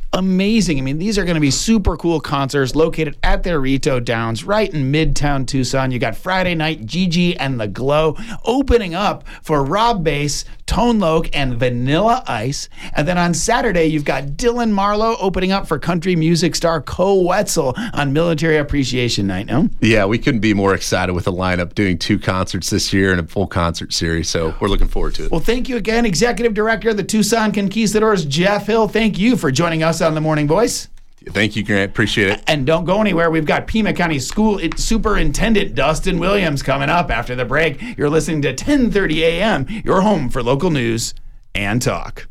amazing. I mean, these are going to be super cool concerts located at the Rito Downs right in Midtown Tucson. You got Friday night, Gigi and the Glow opening up for Rob Bass, Tone Loc, and Vanilla Ice. And then on Saturday, you've got Dylan Marlowe opening up for country music star Co Wetzel on Military Appreciation Night. No? Yeah, we couldn't be more excited with the lineup, doing two concerts this year and a full concert series. So we're looking forward to it. Well, thank you again, Executive Director of the Tucson Conquistadors, Jeff Hill. Thank you for joining us on The Morning Voice. Thank you, Grant. Appreciate it. And don't go anywhere. We've got Pima County School Superintendent Dustin Williams coming up after the break. You're listening to ten thirty a.m., your home for local news and talk.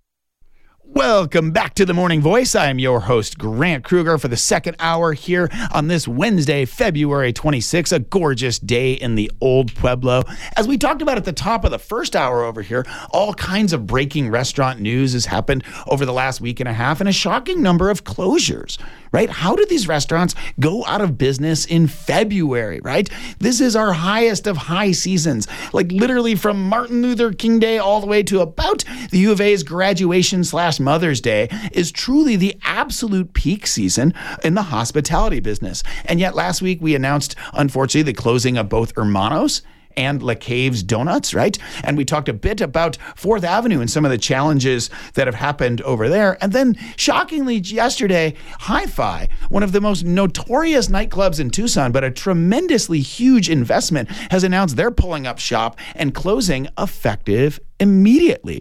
Welcome back to The Morning Voice. I am your host, Grant Kruger, for the second hour here on this Wednesday, February twenty-sixth, a gorgeous day in the Old Pueblo. As we talked about at the top of the first hour over here, all kinds of breaking restaurant news has happened over the last week and a half, and a shocking number of closures, right? How do these restaurants go out of business in February, right? This is our highest of high seasons, like literally from Martin Luther King Day all the way to about the U of A's graduation slash Mother's Day is truly the absolute peak season in the hospitality business. And yet last week we announced, unfortunately, the closing of both Hermanos and La Cave's Donuts, right? And we talked a bit about Fourth Avenue and some of the challenges that have happened over there. And then, shockingly, yesterday, Hi-Fi, one of the most notorious nightclubs in Tucson, but a tremendously huge investment, has announced they're pulling up shop and closing effective immediately.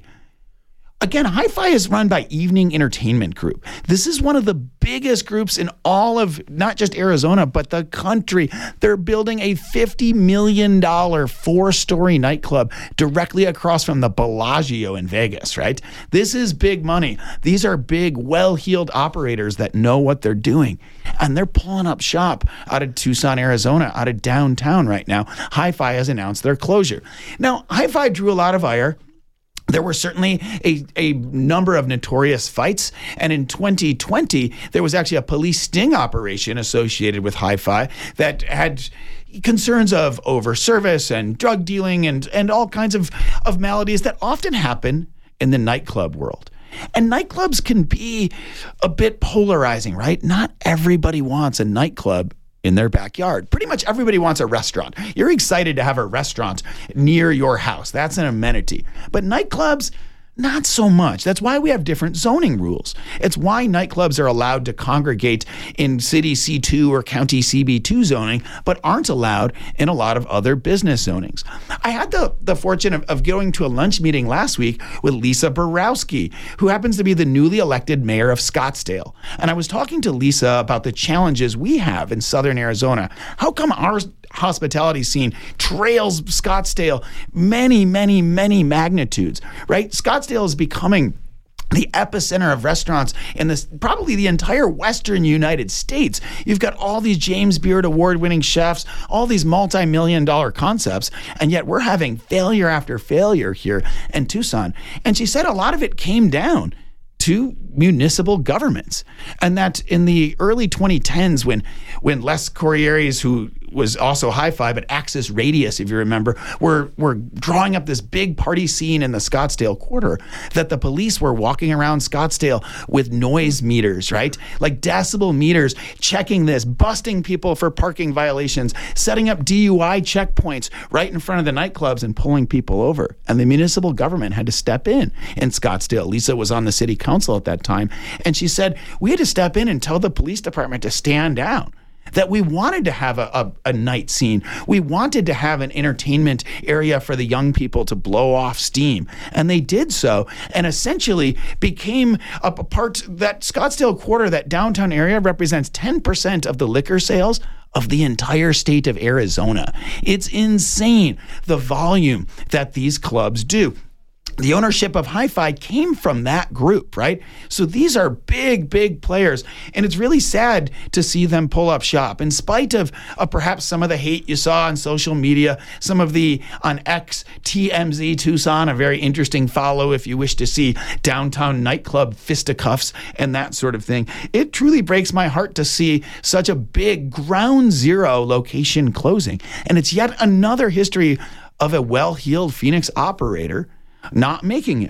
Again, Hi-Fi is run by Evening Entertainment Group. This is one of the biggest groups in all of not just Arizona, but the country. They're building a fifty million dollars four-story nightclub directly across from the Bellagio in Vegas, right? This is big money. These are big, well-heeled operators that know what they're doing. And they're pulling up shop out of Tucson, Arizona, out of downtown right now. Hi-Fi has announced their closure. Now, Hi-Fi drew a lot of ire. There were certainly a, a number of notorious fights, and in twenty twenty, there was actually a police sting operation associated with Hi-Fi that had concerns of over-service and drug dealing and, and all kinds of, of maladies that often happen in the nightclub world. And nightclubs can be a bit polarizing, right? Not everybody wants a nightclub in their backyard. Pretty much everybody wants a restaurant. You're excited to have a restaurant near your house. That's an amenity. But nightclubs, not so much. That's why we have different zoning rules. It's why nightclubs are allowed to congregate in city C two or county C B two zoning, but aren't allowed in a lot of other business zonings. I had the, the fortune of, of going to a lunch meeting last week with Lisa Borowski, who happens to be the newly elected mayor of Scottsdale. And I was talking to Lisa about the challenges we have in Southern Arizona. How come our hospitality scene trails Scottsdale many, many, many magnitudes, right? Scottsdale is becoming the epicenter of restaurants in this, probably the entire Western United States. You've got all these James Beard award-winning chefs, all these multi-million dollar concepts, and yet we're having failure after failure here in Tucson. And she said a lot of it came down to municipal governments, and that in the early twenty tens, when when Les Corrieres, who was also Hi-Fi, but Axis Radius, if you remember, were were drawing up this big party scene in the Scottsdale quarter, that the police were walking around Scottsdale with noise meters, right? Like decibel meters, checking this, busting people for parking violations, setting up D U I checkpoints right in front of the nightclubs and pulling people over. And the municipal government had to step in in Scottsdale. Lisa was on the city council at that time, and she said, we had to step in and tell the police department to stand down. That we wanted to have a, a, a night scene. We wanted to have an entertainment area for the young people to blow off steam. And they did so, and essentially became a, a part, that Scottsdale quarter, that downtown area, represents ten percent of the liquor sales of the entire state of Arizona. It's insane, the volume that these clubs do. The ownership of Hi-Fi came from that group, right? So these are big, big players, and it's really sad to see them pull up shop. In spite of, of perhaps some of the hate you saw on social media, some of the, on X, T M Z Tucson, a very interesting follow if you wish to see downtown nightclub fisticuffs and that sort of thing. It truly breaks my heart to see such a big ground zero location closing. And it's yet another history of a well-heeled Phoenix operator not making it.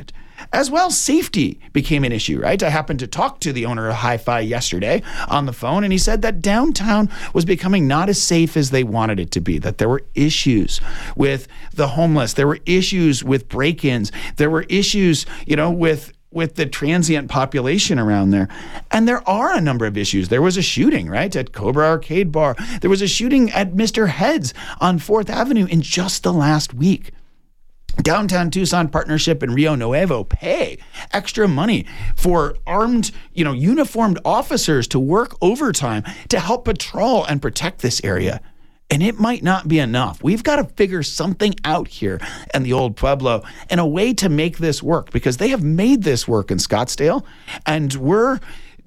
As well, safety became an issue, right? I happened to talk to the owner of Hi-Fi yesterday on the phone, and he said that downtown was becoming not as safe as they wanted it to be, that there were issues with the homeless, there were issues with break-ins, there were issues, you know, with with the transient population around there. And there are a number of issues. There was a shooting, right, at Cobra Arcade Bar. There was a shooting at Mister Head's on fourth Avenue in just the last week. Downtown Tucson Partnership and Rio Nuevo pay extra money for armed, you know, uniformed officers to work overtime to help patrol and protect this area. And it might not be enough. We've got to figure something out here in the Old Pueblo and a way to make this work, because they have made this work in Scottsdale and we're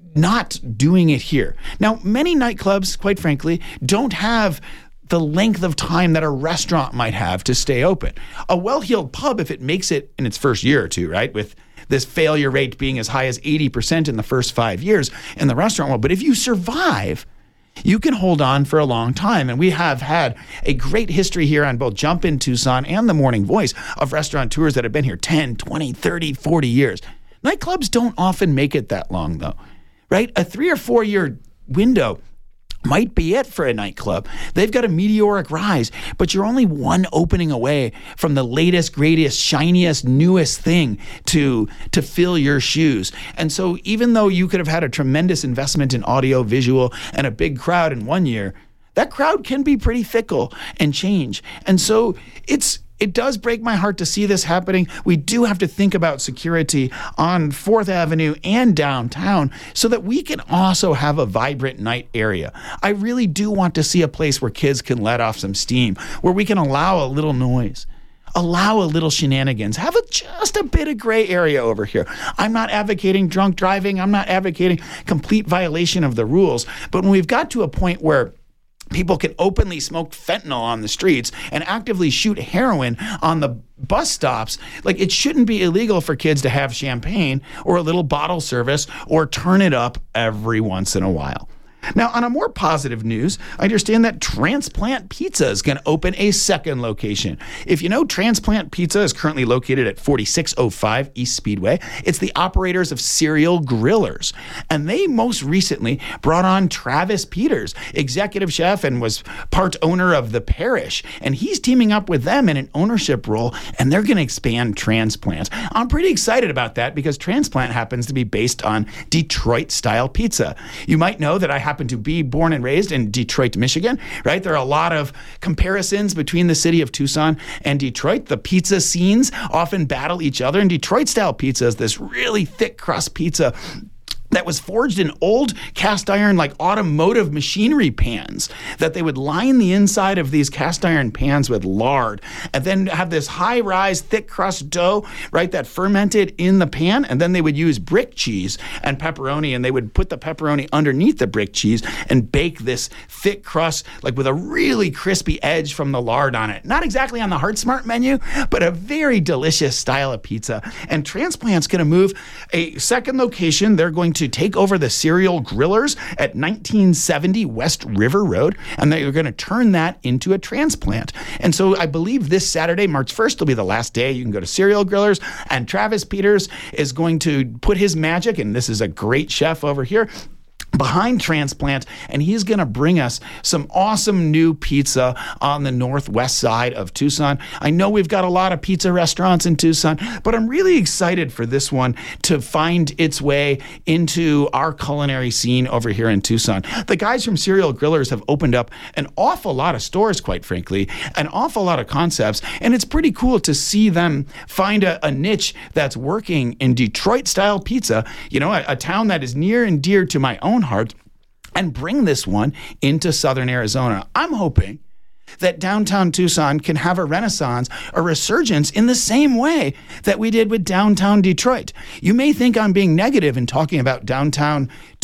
not doing it here. Now, many nightclubs, quite frankly, don't have the length of time that a restaurant might have to stay open. A well-heeled pub, if it makes it in its first year or two, right, with this failure rate being as high as eighty percent in the first five years in the restaurant world. But if you survive, you can hold on for a long time. And we have had a great history here on both Jump in Tucson and the Morning Voice of restaurateurs that have been here ten, twenty, thirty, forty years. Nightclubs don't often make it that long, though, right? A three or four year window might be it for a nightclub. They've got a meteoric rise, but you're only one opening away from the latest, greatest, shiniest, newest thing to, to fill your shoes. And so even though you could have had a tremendous investment in audio, visual, and a big crowd in one year, that crowd can be pretty fickle and change. And so it's It does break my heart to see this happening. We do have to think about security on fourth Avenue and downtown so that we can also have a vibrant night area. I really do want to see a place where kids can let off some steam, where we can allow a little noise, allow a little shenanigans, have a, just a bit of gray area over here. I'm not advocating drunk driving. I'm not advocating complete violation of the rules. But when we've got to a point where people can openly smoke fentanyl on the streets and actively shoot heroin on the bus stops, like, it shouldn't be illegal for kids to have champagne or a little bottle service or turn it up every once in a while. Now, on a more positive news, I understand that Transplant Pizza is going to open a second location. If you know, Transplant Pizza is currently located at forty-six oh five East Speedway. It's the operators of Serial Grillers. And they most recently brought on Travis Peters, executive chef, and was part owner of The Parish. And he's teaming up with them in an ownership role, and they're going to expand Transplant. I'm pretty excited about that because Transplant happens to be based on Detroit-style pizza. You might know that I happen to be born and raised in Detroit, Michigan, right? There are a lot of comparisons between the city of Tucson and Detroit. The pizza scenes often battle each other, and Detroit-style pizza is this really thick crust pizza that was forged in old cast iron, like automotive machinery pans, that they would line the inside of these cast iron pans with lard and then have this high rise, thick crust dough, right, that fermented in the pan. And then they would use brick cheese and pepperoni, and they would put the pepperoni underneath the brick cheese and bake this thick crust, like with a really crispy edge from the lard on it. Not exactly on the Heart Smart menu, but a very delicious style of pizza. And Transplant's going to move a second location. They're going to take over the Serial Grillers at nineteen seventy West River Road, and they're going to turn that into a Transplant. And so I believe this Saturday, March first, will be the last day you can go to Serial Grillers, and Travis Peters is going to put his magic, and this is a great chef over here, behind Transplant, and he's going to bring us some awesome new pizza on the northwest side of Tucson. I know we've got a lot of pizza restaurants in Tucson, but I'm really excited for this one to find its way into our culinary scene over here in Tucson. The guys from Serial Grillers have opened up an awful lot of stores, quite frankly, an awful lot of concepts, and it's pretty cool to see them find a, a niche that's working in Detroit-style pizza, you know, a, a town that is near and dear to my own heart, and bring this one into Southern Arizona. I'm hoping that downtown Tucson can have a renaissance, a resurgence in the same way that we did with downtown Detroit. You may think I'm being negative in talking about downtown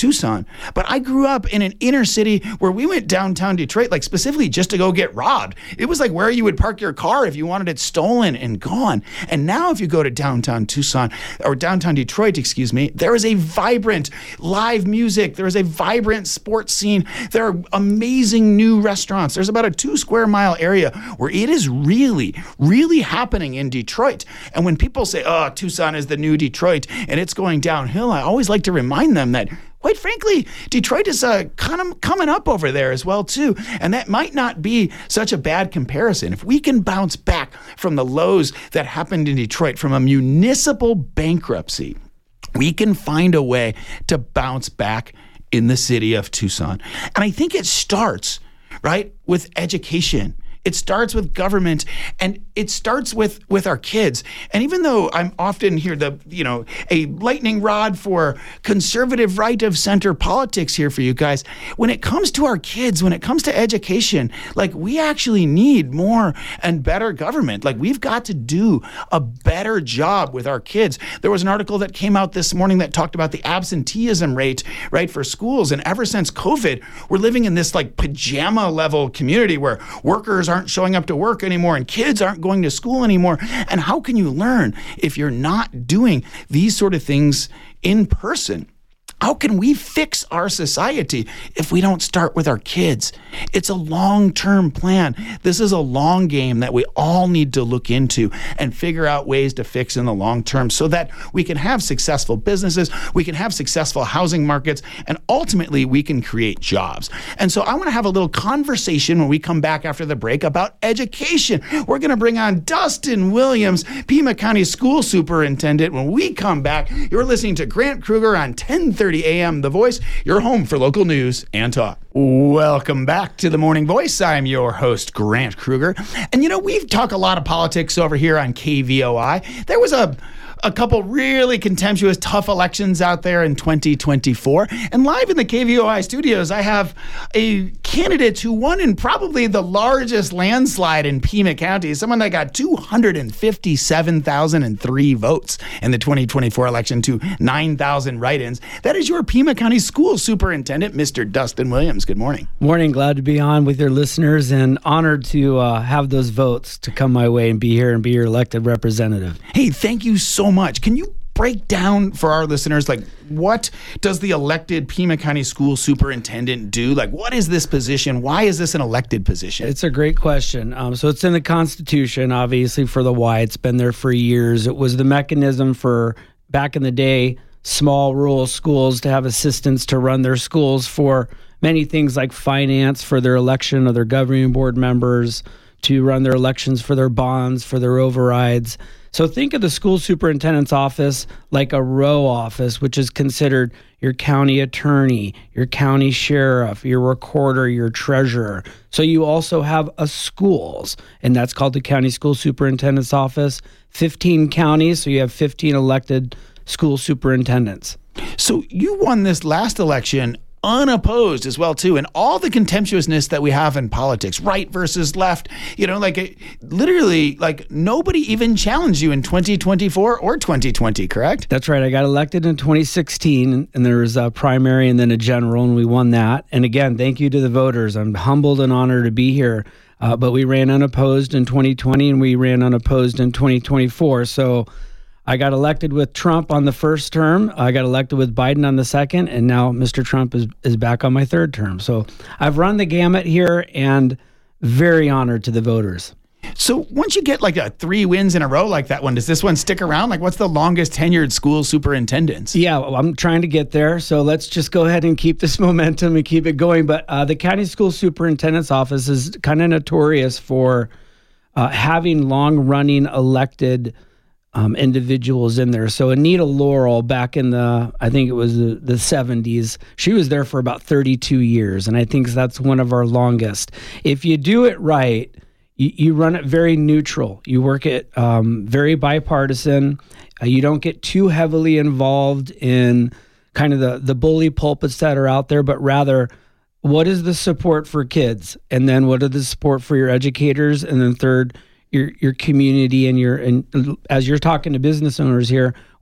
Tucson, but I grew up in an inner city where we went downtown Detroit, like specifically just to go get robbed. It was like where you would park your car if you wanted it stolen and gone. And now if you go to downtown Tucson or downtown Detroit, excuse me, there is a vibrant live music. There is a vibrant sports scene. There are amazing new restaurants. There's about a two square mile area where it is really, really happening in Detroit. And when people say, oh, Tucson is the new Detroit and it's going downhill, I always like to remind them that, quite frankly, Detroit is uh, kind of coming up over there as well, too. And that might not be such a bad comparison. If we can bounce back from the lows that happened in Detroit, from a municipal bankruptcy, we can find a way to bounce back in the city of Tucson. And I think it starts, right, with education. It starts with government, and it starts with, with our kids. And even though I'm often here, the you know, a lightning rod for conservative right of center politics here for you guys, when it comes to our kids, when it comes to education, like we actually need more and better government. Like we've got to do a better job with our kids. There was an article that came out this morning that talked about the absenteeism rate, right, for schools. And ever since COVID, we're living in this like pajama level community where workers aren't showing up to work anymore and kids aren't going to school anymore. And how can you learn if you're not doing these sort of things in person? How can we fix our society if we don't start with our kids? It's a long-term plan. This is a long game that we all need to look into and figure out ways to fix in the long term so that we can have successful businesses, we can have successful housing markets, and ultimately we can create jobs. And so I want to have a little conversation when we come back after the break about education. We're going to bring on Dustin Williams, Pima County School Superintendent. When we come back, you're listening to Grant Kruger on ten thirty a m The Voice, your home for local news and talk. Welcome back to The Morning Voice. I'm your host, Grant Kruger. And you know, we've talked a lot of politics over here on K V O I. There was a a couple really contemptuous, tough elections out there in twenty twenty-four. And live in the K V O I studios, I have a candidate who won in probably the largest landslide in Pima County, someone that got two hundred fifty-seven thousand three votes in the twenty twenty-four election to nine thousand write-ins. That is your Pima County School Superintendent, Mister Dustin Williams. Good morning. Morning. Glad to be on with your listeners and honored to uh, have those votes to come my way and be here and be your elected representative. Hey, thank you so much. Can you break down for our listeners, like, what does the elected Pima County School Superintendent do? Like, what is this position? Why is this an elected position? It's a great question. Um, so it's in the Constitution, obviously, for the why. It's been there for years. It was the mechanism for, back in the day, small rural schools to have assistants to run their schools for many things like finance, for their election of their governing board members, to run their elections for their bonds, for their overrides. So think of the school superintendent's office like a row office, which is considered your county attorney, your county sheriff, your recorder, your treasurer. So you also have a schools, and that's called the county school superintendent's office. fifteen counties, so you have fifteen elected school superintendents. So you won this last election unopposed as well, too. And all the contemptuousness that we have in politics, right versus left, you know, like it, literally, like nobody even challenged you in twenty twenty-four or twenty twenty, correct? That's right. I got elected in twenty sixteen, and there was a primary and then a general, and we won that. And again, thank you to the voters. I'm humbled and honored to be here. Uh, but we ran unopposed in twenty twenty, and we ran unopposed in twenty twenty-four. So I got elected with Trump on the first term. I got elected with Biden on the second, and now Mister Trump is, is back on my third term. So I've run the gamut here and very honored to the voters. So once you get like a three wins in a row like that one, does this one stick around? Like, what's the longest tenured school superintendents? Yeah, well, I'm trying to get there. So let's just go ahead and keep this momentum and keep it going. But uh, the county school superintendent's office is kind of notorious for uh, having long-running elected Um, individuals in there. So Anita Laurel, back in the, I think it was the, the seventies, she was there for about thirty-two years, and I think that's one of our longest. If you do it right, you, you run it very neutral. You work it um, very bipartisan. Uh, you don't get too heavily involved in kind of the, the bully pulpits that are out there, but rather, what is the support for kids? And then what are the support for your educators? And then third, your your community and your, and as you're talking to business owners here,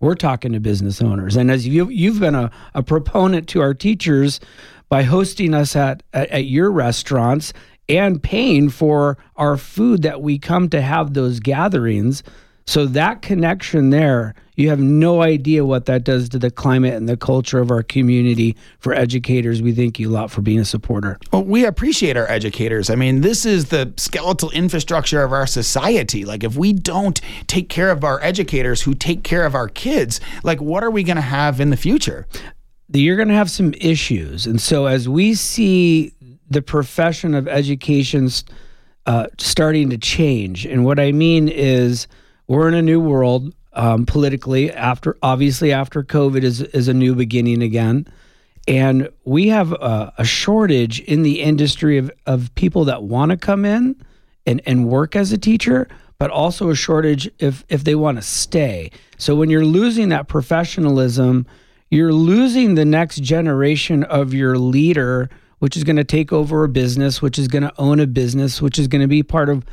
we're talking to business owners. And as you, you've been a, a proponent to our teachers by hosting us at, at, at your restaurants and paying for our food that we come to have those gatherings. So that connection there, you have no idea what that does to the climate and the culture of our community. For educators, we thank you a lot for being a supporter. Well, we appreciate our educators. I mean, this is the skeletal infrastructure of our society. Like, if we don't take care of our educators who take care of our kids, like, what are we going to have in the future? You're going to have some issues. And so as we see the profession of education uh, starting to change, and what I mean is we're in a new world um, politically. After obviously after COVID is is a new beginning again, and we have a, a shortage in the industry of of people that want to come in and and work as a teacher, but also a shortage if if they want to stay. So when you're losing that professionalism, you're losing the next generation of your leader, which is going to take over a business, which is going to own a business, which is going to be part of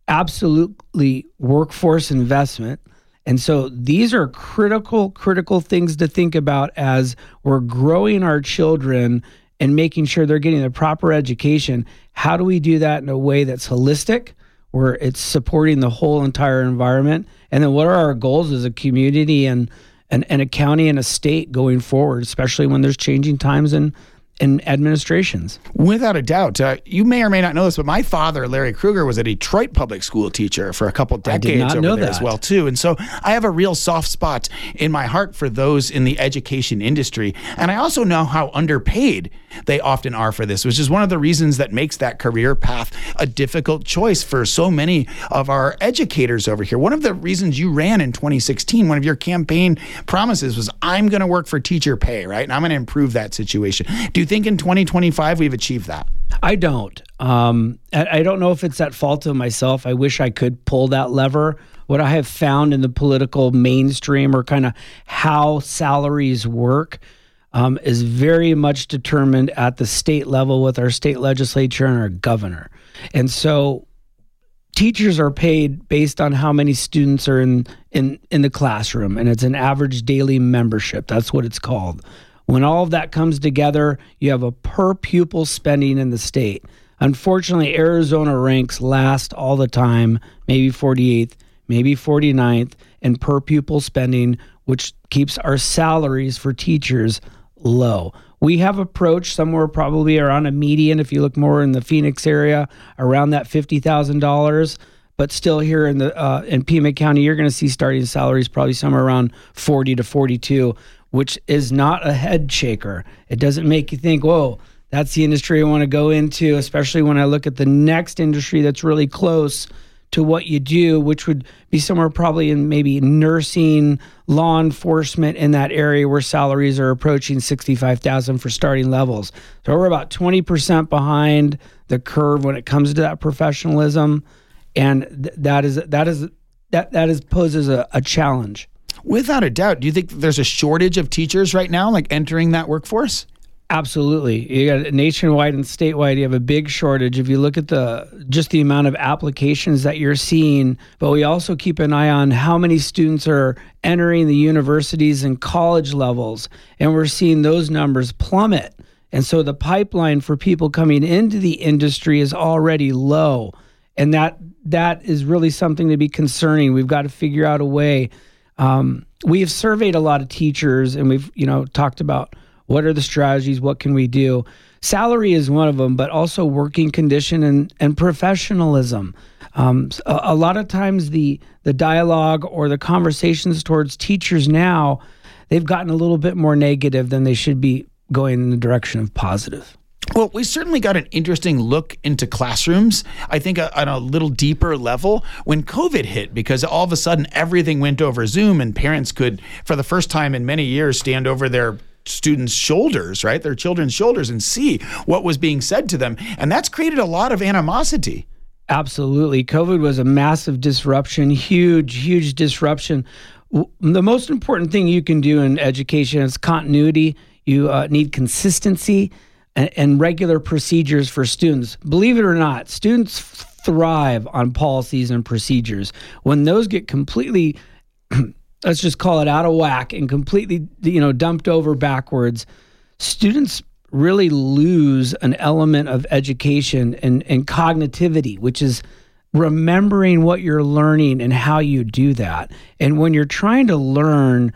absolutely workforce investment. And so these are critical, critical things to think about as we're growing our children and making sure they're getting the proper education. How do we do that in a way that's holistic, where it's supporting the whole entire environment? And then what are our goals as a community and, and, and a county and a state going forward, especially when there's changing times and in administrations? Without a doubt. Uh, you may or may not know this, but my father, Larry Kruger, was a Detroit public school teacher for a couple decades over know there that. as well, too. And so I have a real soft spot in my heart for those in the education industry. And I also know how underpaid they often are for this, which is one of the reasons that makes that career path a difficult choice for so many of our educators over here. One of the reasons you ran in twenty sixteen, one of your campaign promises was, I'm going to work for teacher pay, right? And I'm going to improve that situation. Do you think in twenty twenty-five we've achieved that? I don't. Um, I, I don't know if it's at fault of myself. I wish I could pull that lever. What I have found in the political mainstream, or kind of how salaries work, um, is very much determined at the state level with our state legislature and our governor. And so teachers are paid based on how many students are in, in, in the classroom, and it's an average daily membership. That's what it's called. When all of that comes together, you have a per pupil spending in the state. Unfortunately, Arizona ranks last all the time, maybe forty-eighth, maybe forty-ninth in per pupil spending, which keeps our salaries for teachers low. We have approached somewhere probably around a median, if you look more in the Phoenix area, around that fifty thousand dollars. But still here in the uh, in Pima County, you're going to see starting salaries probably somewhere around forty to forty-two, which is not a head shaker. It doesn't make you think, whoa, that's the industry I want to go into, especially when I look at the next industry that's really close to what you do, which would be somewhere probably in maybe nursing, law enforcement, in that area where salaries are approaching sixty-five thousand for starting levels. So we're about twenty percent behind the curve when it comes to that professionalism. And th- that is that is that that is poses a, a challenge. Without a doubt. Do you think there's a shortage of teachers right now, like entering that workforce? Absolutely. You got nationwide and statewide, you have a big shortage. If you look at the just the amount of applications that you're seeing, but we also keep an eye on how many students are entering the universities and college levels, and we're seeing those numbers plummet. And so the pipeline for people coming into the industry is already low. And that that is really something to be concerning. We've got to figure out a way. Um, we have surveyed a lot of teachers, and we've, you know, talked about what are the strategies, what can we do? Salary is one of them, but also working condition and, and professionalism. Um, a, a lot of times the the dialogue or the conversations towards teachers now, they've gotten a little bit more negative than they should be going in the direction of positive. Well, we certainly got an interesting look into classrooms, I think, uh, on a little deeper level when COVID hit, because all of a sudden everything went over Zoom and parents could, for the first time in many years, stand over their students' shoulders, right, their children's shoulders, and see what was being said to them. And that's created a lot of animosity. Absolutely. COVID was a massive disruption, huge, huge disruption. The most important thing you can do in education is continuity. You uh, need consistency and, and regular procedures for students. Believe it or not, students thrive on policies and procedures. When those get completely let's just call it out of whack and completely, you know, dumped over backwards, students really lose an element of education and, and cognitivity, which is remembering what you're learning and how you do that. And when you're trying to learn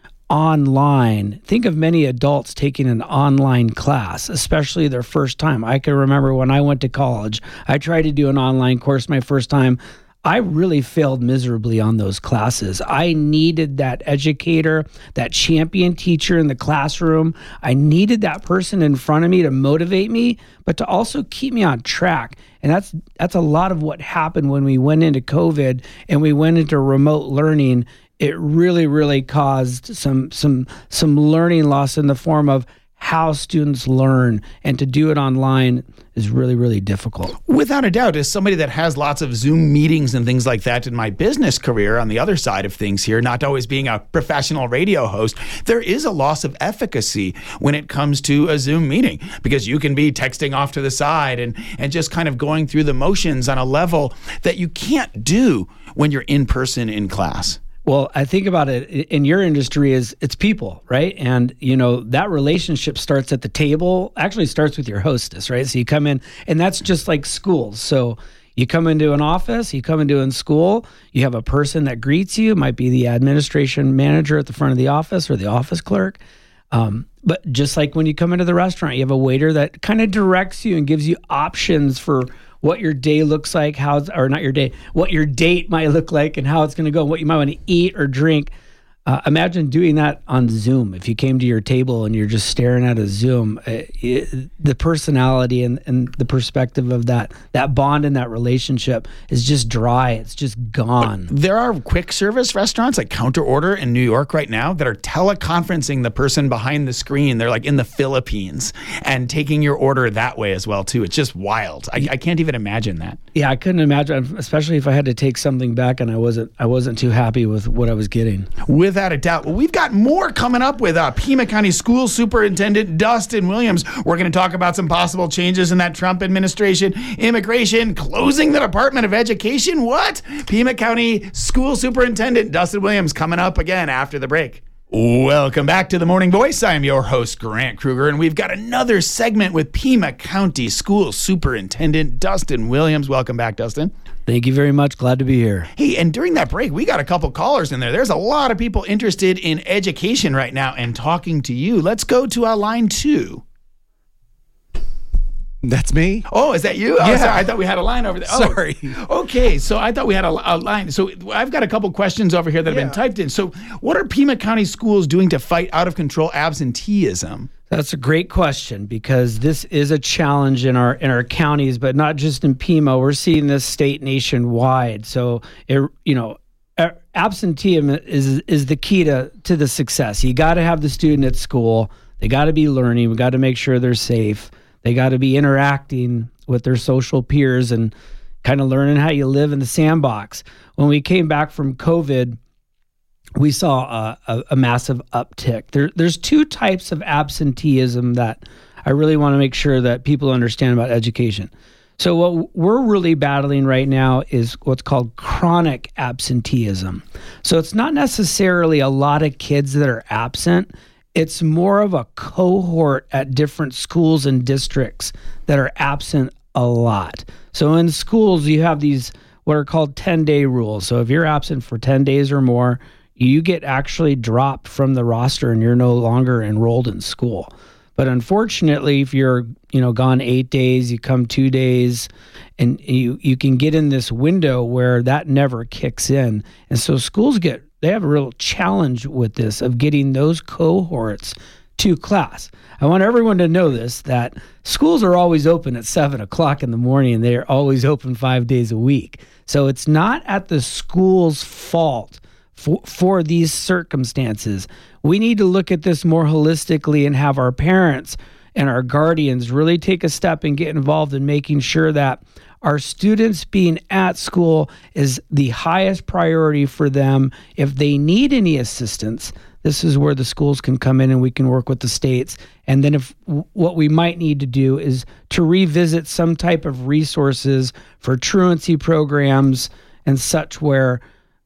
online, think of many adults taking an online class, especially their first time. I can remember when I went to college, I tried to do an online course my first time. I really failed miserably on those classes. I needed that educator, that champion teacher in the classroom. I needed that person in front of me to motivate me, but to also keep me on track. And that's that's a lot of what happened when we went into COVID and we went into remote learning. It really, really caused some some some learning loss in the form of how students learn, and to do it online is really, really difficult. Without a doubt, as somebody that has lots of Zoom meetings and things like that in my business career, on the other side of things here, not always being a professional radio host, there is a loss of efficacy when it comes to a Zoom meeting, because you can be texting off to the side and, and just kind of going through the motions on a level that you can't do when you're in person in class. Well, I think about it in your industry is it's people, right? And, you know, that relationship starts at the table, actually starts with your hostess, right? So you come in, and that's just like schools. So you come into an office, you come into a school, you have a person that greets you, it might be the administration manager at the front of the office or the office clerk. Um, but just like when you come into the restaurant, you have a waiter that kind of directs you and gives you options for what your day looks like, how it's, or not your day, what your date might look like and how it's going to go, what you might want to eat or drink. Uh, imagine doing that on Zoom. If you came to your table and you're just staring at a Zoom, uh, it, the personality and, and the perspective of that that bond and that relationship is just dry. It's just gone. There are quick service restaurants like Counter Order in New York right now that are teleconferencing the person behind the screen. They're like in the Philippines and taking your order that way as well too. It's just wild. I, I can't even imagine that. Yeah, I couldn't imagine, especially if I had to take something back and I wasn't I wasn't too happy with what I was getting. With Without a doubt. Well, we've got more coming up with uh, Pima County School Superintendent Dustin Williams. We're going to talk about some possible changes in that Trump administration, immigration, closing the Department of Education. What? Pima County School Superintendent Dustin Williams coming up again after the break. Welcome back to The Morning Voice. I am your host, Grant Kruger, and we've got another segment with Pima County School Superintendent Dustin Williams. Welcome back, Dustin. Thank you very much. Glad to be here. Hey, and during that break, we got a couple callers in there. There's a lot of people interested in education right now and talking to you. Let's go to uh, line two. That's me. Oh, is that you? Oh, Yeah. sorry. I thought we had a line over there. Oh, Sorry. Okay, so I thought we had a, a line. So I've got a couple questions over here that have Yeah. been typed in. So what are Pima County schools doing to fight out of control absenteeism? That's a great question, because this is a challenge in our in our counties, but not just in Pima. We're seeing this state nationwide. So, it, you know, absenteeism is is the key to to the success. You got to have the student at school. They got to be learning. We got to make sure they're safe. They got to be interacting with their social peers and kind of learning how you live in the sandbox. When we came back from COVID, we saw a, a, a massive uptick. There, there's two types of absenteeism that I really want to make sure that people understand about education. So what we're really battling right now is what's called chronic absenteeism. So it's not necessarily a lot of kids that are absent. It's more of a cohort at different schools and districts that are absent a lot. So in schools, you have these what are called ten-day rules. So if you're absent for ten days or more, you get actually dropped from the roster and you're no longer enrolled in school. But unfortunately, if you're, you know, gone eight days, you come two days, and you, you can get in this window where that never kicks in. And so schools get, they have a real challenge with this of getting those cohorts to class. I want everyone to know this, that schools are always open at seven o'clock in the morning, and they're always open five days a week. So it's not at the school's fault For, for these circumstances. We need to look at this more holistically and have our parents and our guardians really take a step and get involved in making sure that our students being at school is the highest priority for them. If they need any assistance, this is where the schools can come in and we can work with the states. And then if what we might need to do is to revisit some type of resources for truancy programs and such, where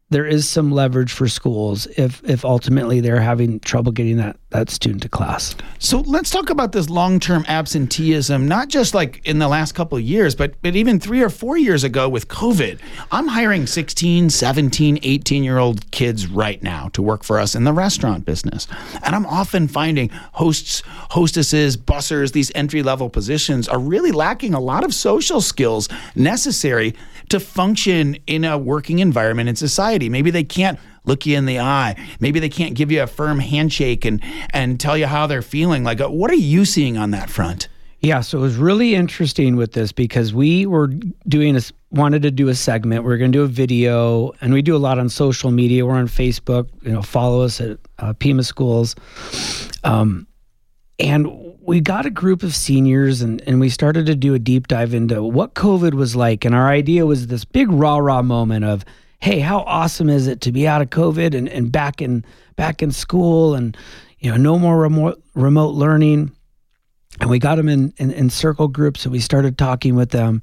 there is some leverage for schools if if ultimately they're having trouble getting that that student to class. So let's talk about this long-term absenteeism, not just like in the last couple of years, but but even three or four years ago with COVID. I'm hiring sixteen, seventeen, eighteen-year-old kids right now to work for us in the restaurant business. And I'm often finding hosts, hostesses, bussers, these entry-level positions are really lacking a lot of social skills necessary to function in a working environment in society. Maybe they can't look you in the eye. Maybe they can't give you a firm handshake and and tell you how they're feeling. Like, what are you seeing on that front? Yeah, so it was really interesting with this because we were doing a, wanted to do a segment. We we're going to do a video, and we do a lot on social media. We're on Facebook. You know, follow us at uh, Pima Schools. Um, and we got a group of seniors, and, and we started to do a deep dive into what COVID was like. And our idea was this big rah-rah moment of, hey, how awesome is it to be out of COVID and, and back in back in school, and you know, no more remote remote learning. And we got them in, in, in circle groups, and we started talking with them.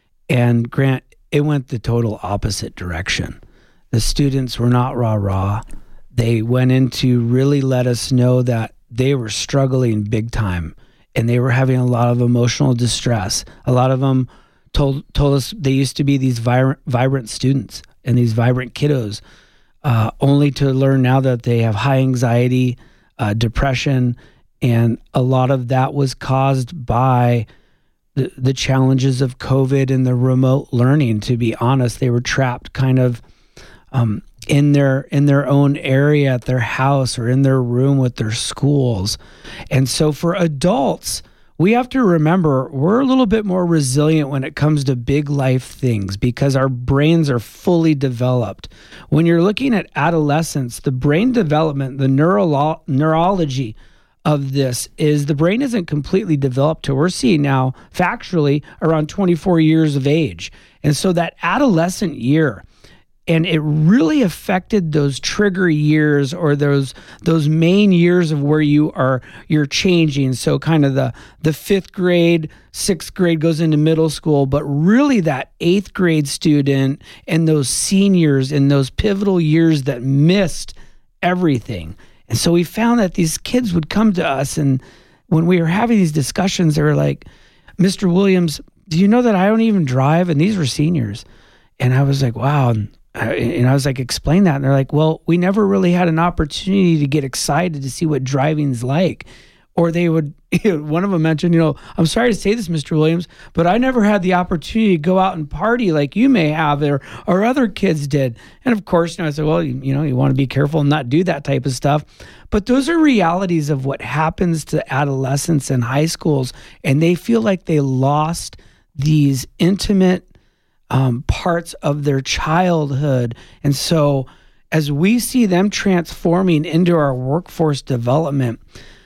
And Grant, it went the total opposite direction. The students were not rah-rah. They went in to really let us know that they were struggling big time, and they were having a lot of emotional distress. A lot of them told told us they used to be these vibrant, vibrant students and these vibrant kiddos, uh, only to learn now that they have high anxiety, uh, depression, and a lot of that was caused by the, the challenges of COVID and the remote learning. To be honest, they were trapped kind of um, in their in their own area at their house or in their room with their schools. And so for adults, we have to remember we're a little bit more resilient when it comes to big life things because our brains are fully developed. When you're looking at adolescence, the brain development, the neuro- neurology of this is the brain isn't completely developed till we're seeing now factually around twenty-four years of age. And so that adolescent year, and it really affected those trigger years or those those main years of where you are you're changing. So kind of the the fifth grade, sixth grade goes into middle school, but really that eighth grade student and those seniors in those pivotal years that missed everything. And so we found that these kids would come to us, and when we were having these discussions, they were like, Mister Williams, do you know that I don't even drive? And these were seniors. And I was like, wow. And I, and I was like, explain that. And they're like, well, we never really had an opportunity to get excited to see what driving's like. Or they would, you know, one of them mentioned, you know, I'm sorry to say this, Mister Williams, but I never had the opportunity to go out and party like you may have or, or other kids did. And of course, you know, I said, well, you, you know, you want to be careful and not do that type of stuff. But those are realities of what happens to adolescents and high schools. And they feel like they lost these intimate um, parts of their childhood. And so as we see them transforming into our workforce development,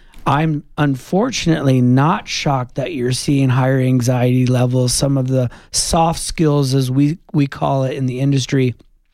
I'm unfortunately not shocked that you're seeing higher anxiety levels, some of the soft skills, as we, we call it in the industry,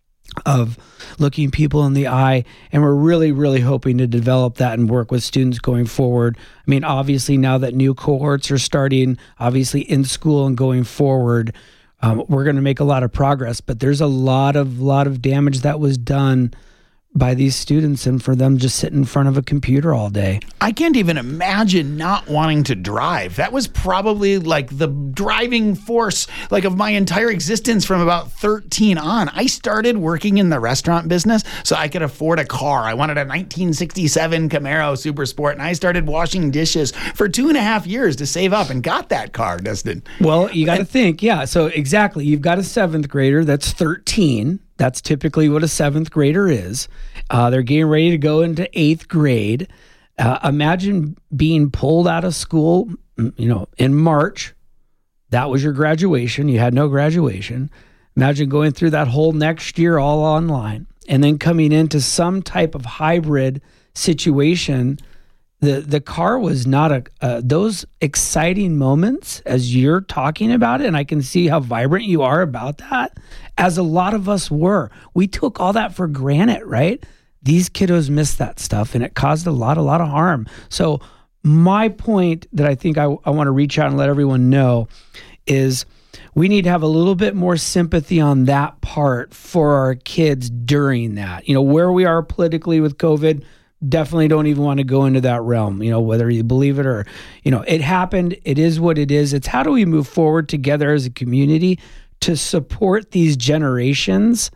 of looking people in the eye. And we're really, really hoping to develop that and work with students going forward. I mean, obviously now that new cohorts are starting, obviously in school and going forward, um, we're going to make a lot of progress, but there's a lot of, lot of damage that was done by these students and for them just sitting in front of a computer all day. I can't even imagine not wanting to drive. That was probably like the driving force like of my entire existence from about thirteen on. I started working in the restaurant business so I could afford a car. I wanted a nineteen sixty-seven Camaro Super Sport, and I started washing dishes for two and a half years to save up and got that car, Dustin. Well, you got to think, yeah. So exactly, you've got a seventh grader that's thirteen. That's typically what a seventh grader is. Uh, they're getting ready to go into eighth grade. Uh, imagine being pulled out of school, you know, in March. That was your graduation. You had no graduation. Imagine going through that whole next year all online and then coming into some type of hybrid situation. The the car was not a, uh, those exciting moments as you're talking about it, and I can see how vibrant you are about that, as a lot of us were. We took all that for granted, right? These kiddos missed that stuff, and it caused a lot, a lot of harm. So my point that I think I, I want to reach out and let everyone know is we need to have a little bit more sympathy on that part for our kids during that. You know, where we are politically with COVID, definitely don't even want to go into that realm, you know, whether you believe it or, you know, it happened. It is what it is. It's how do we move forward together as a community to support these generations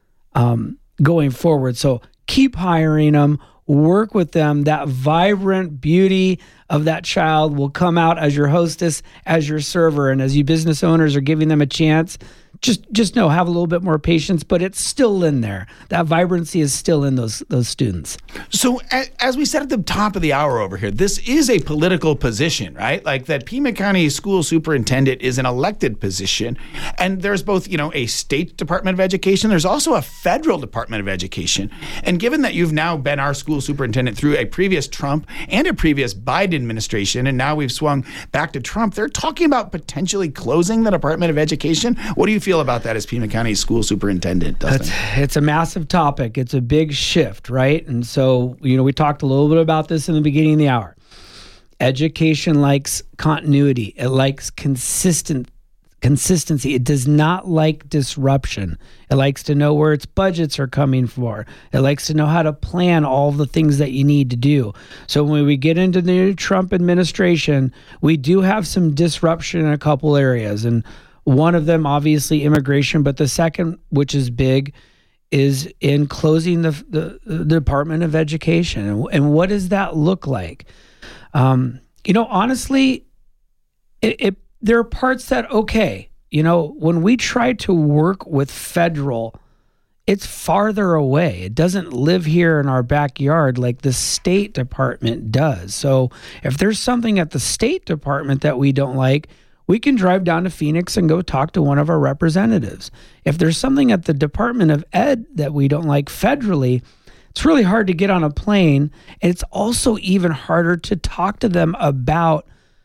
um, going forward. So keep hiring them, work with them. That vibrant beauty of that child will come out as your hostess, as your server. And as you business owners are giving them a chance, just just know, have a little bit more patience, but it's still in there. That vibrancy is still in those those students. So a- as we said at the top of the hour over here, this is a political position, right? Like that Pima County School Superintendent is an elected position. And there's both, you know, a state Department of Education. There's also a federal Department of Education. And given that you've now been our school superintendent through a previous Trump and a previous Biden administration, and now we've swung back to Trump, they're talking about potentially closing the Department of Education. What do you feel about that as Pima County School Superintendent, Dustin? It's, it's a massive topic. It's a big shift, right? And so, you know, we talked a little bit about this in the beginning of the hour. Education likes continuity. It likes consistent consistency. It does not like disruption. It likes to know where its budgets are coming for. It likes to know how to plan all the things that you need to do. So when we get into the new Trump administration, we do have some disruption in a couple areas. And one of them, obviously, immigration, but the second, which is big, is in closing the, the, the Department of Education. And, and what does that look like? Um, you know, honestly, it, it there are parts that, okay, you know, when we try to work with federal, it's farther away. It doesn't live here in our backyard like the State Department does. So if there's something at the State Department that we don't like, we can drive down to Phoenix and go talk to one of our representatives. If there's something at the Department of Ed that we don't like federally, it's really hard to get on a plane. And it's also even harder to talk to them about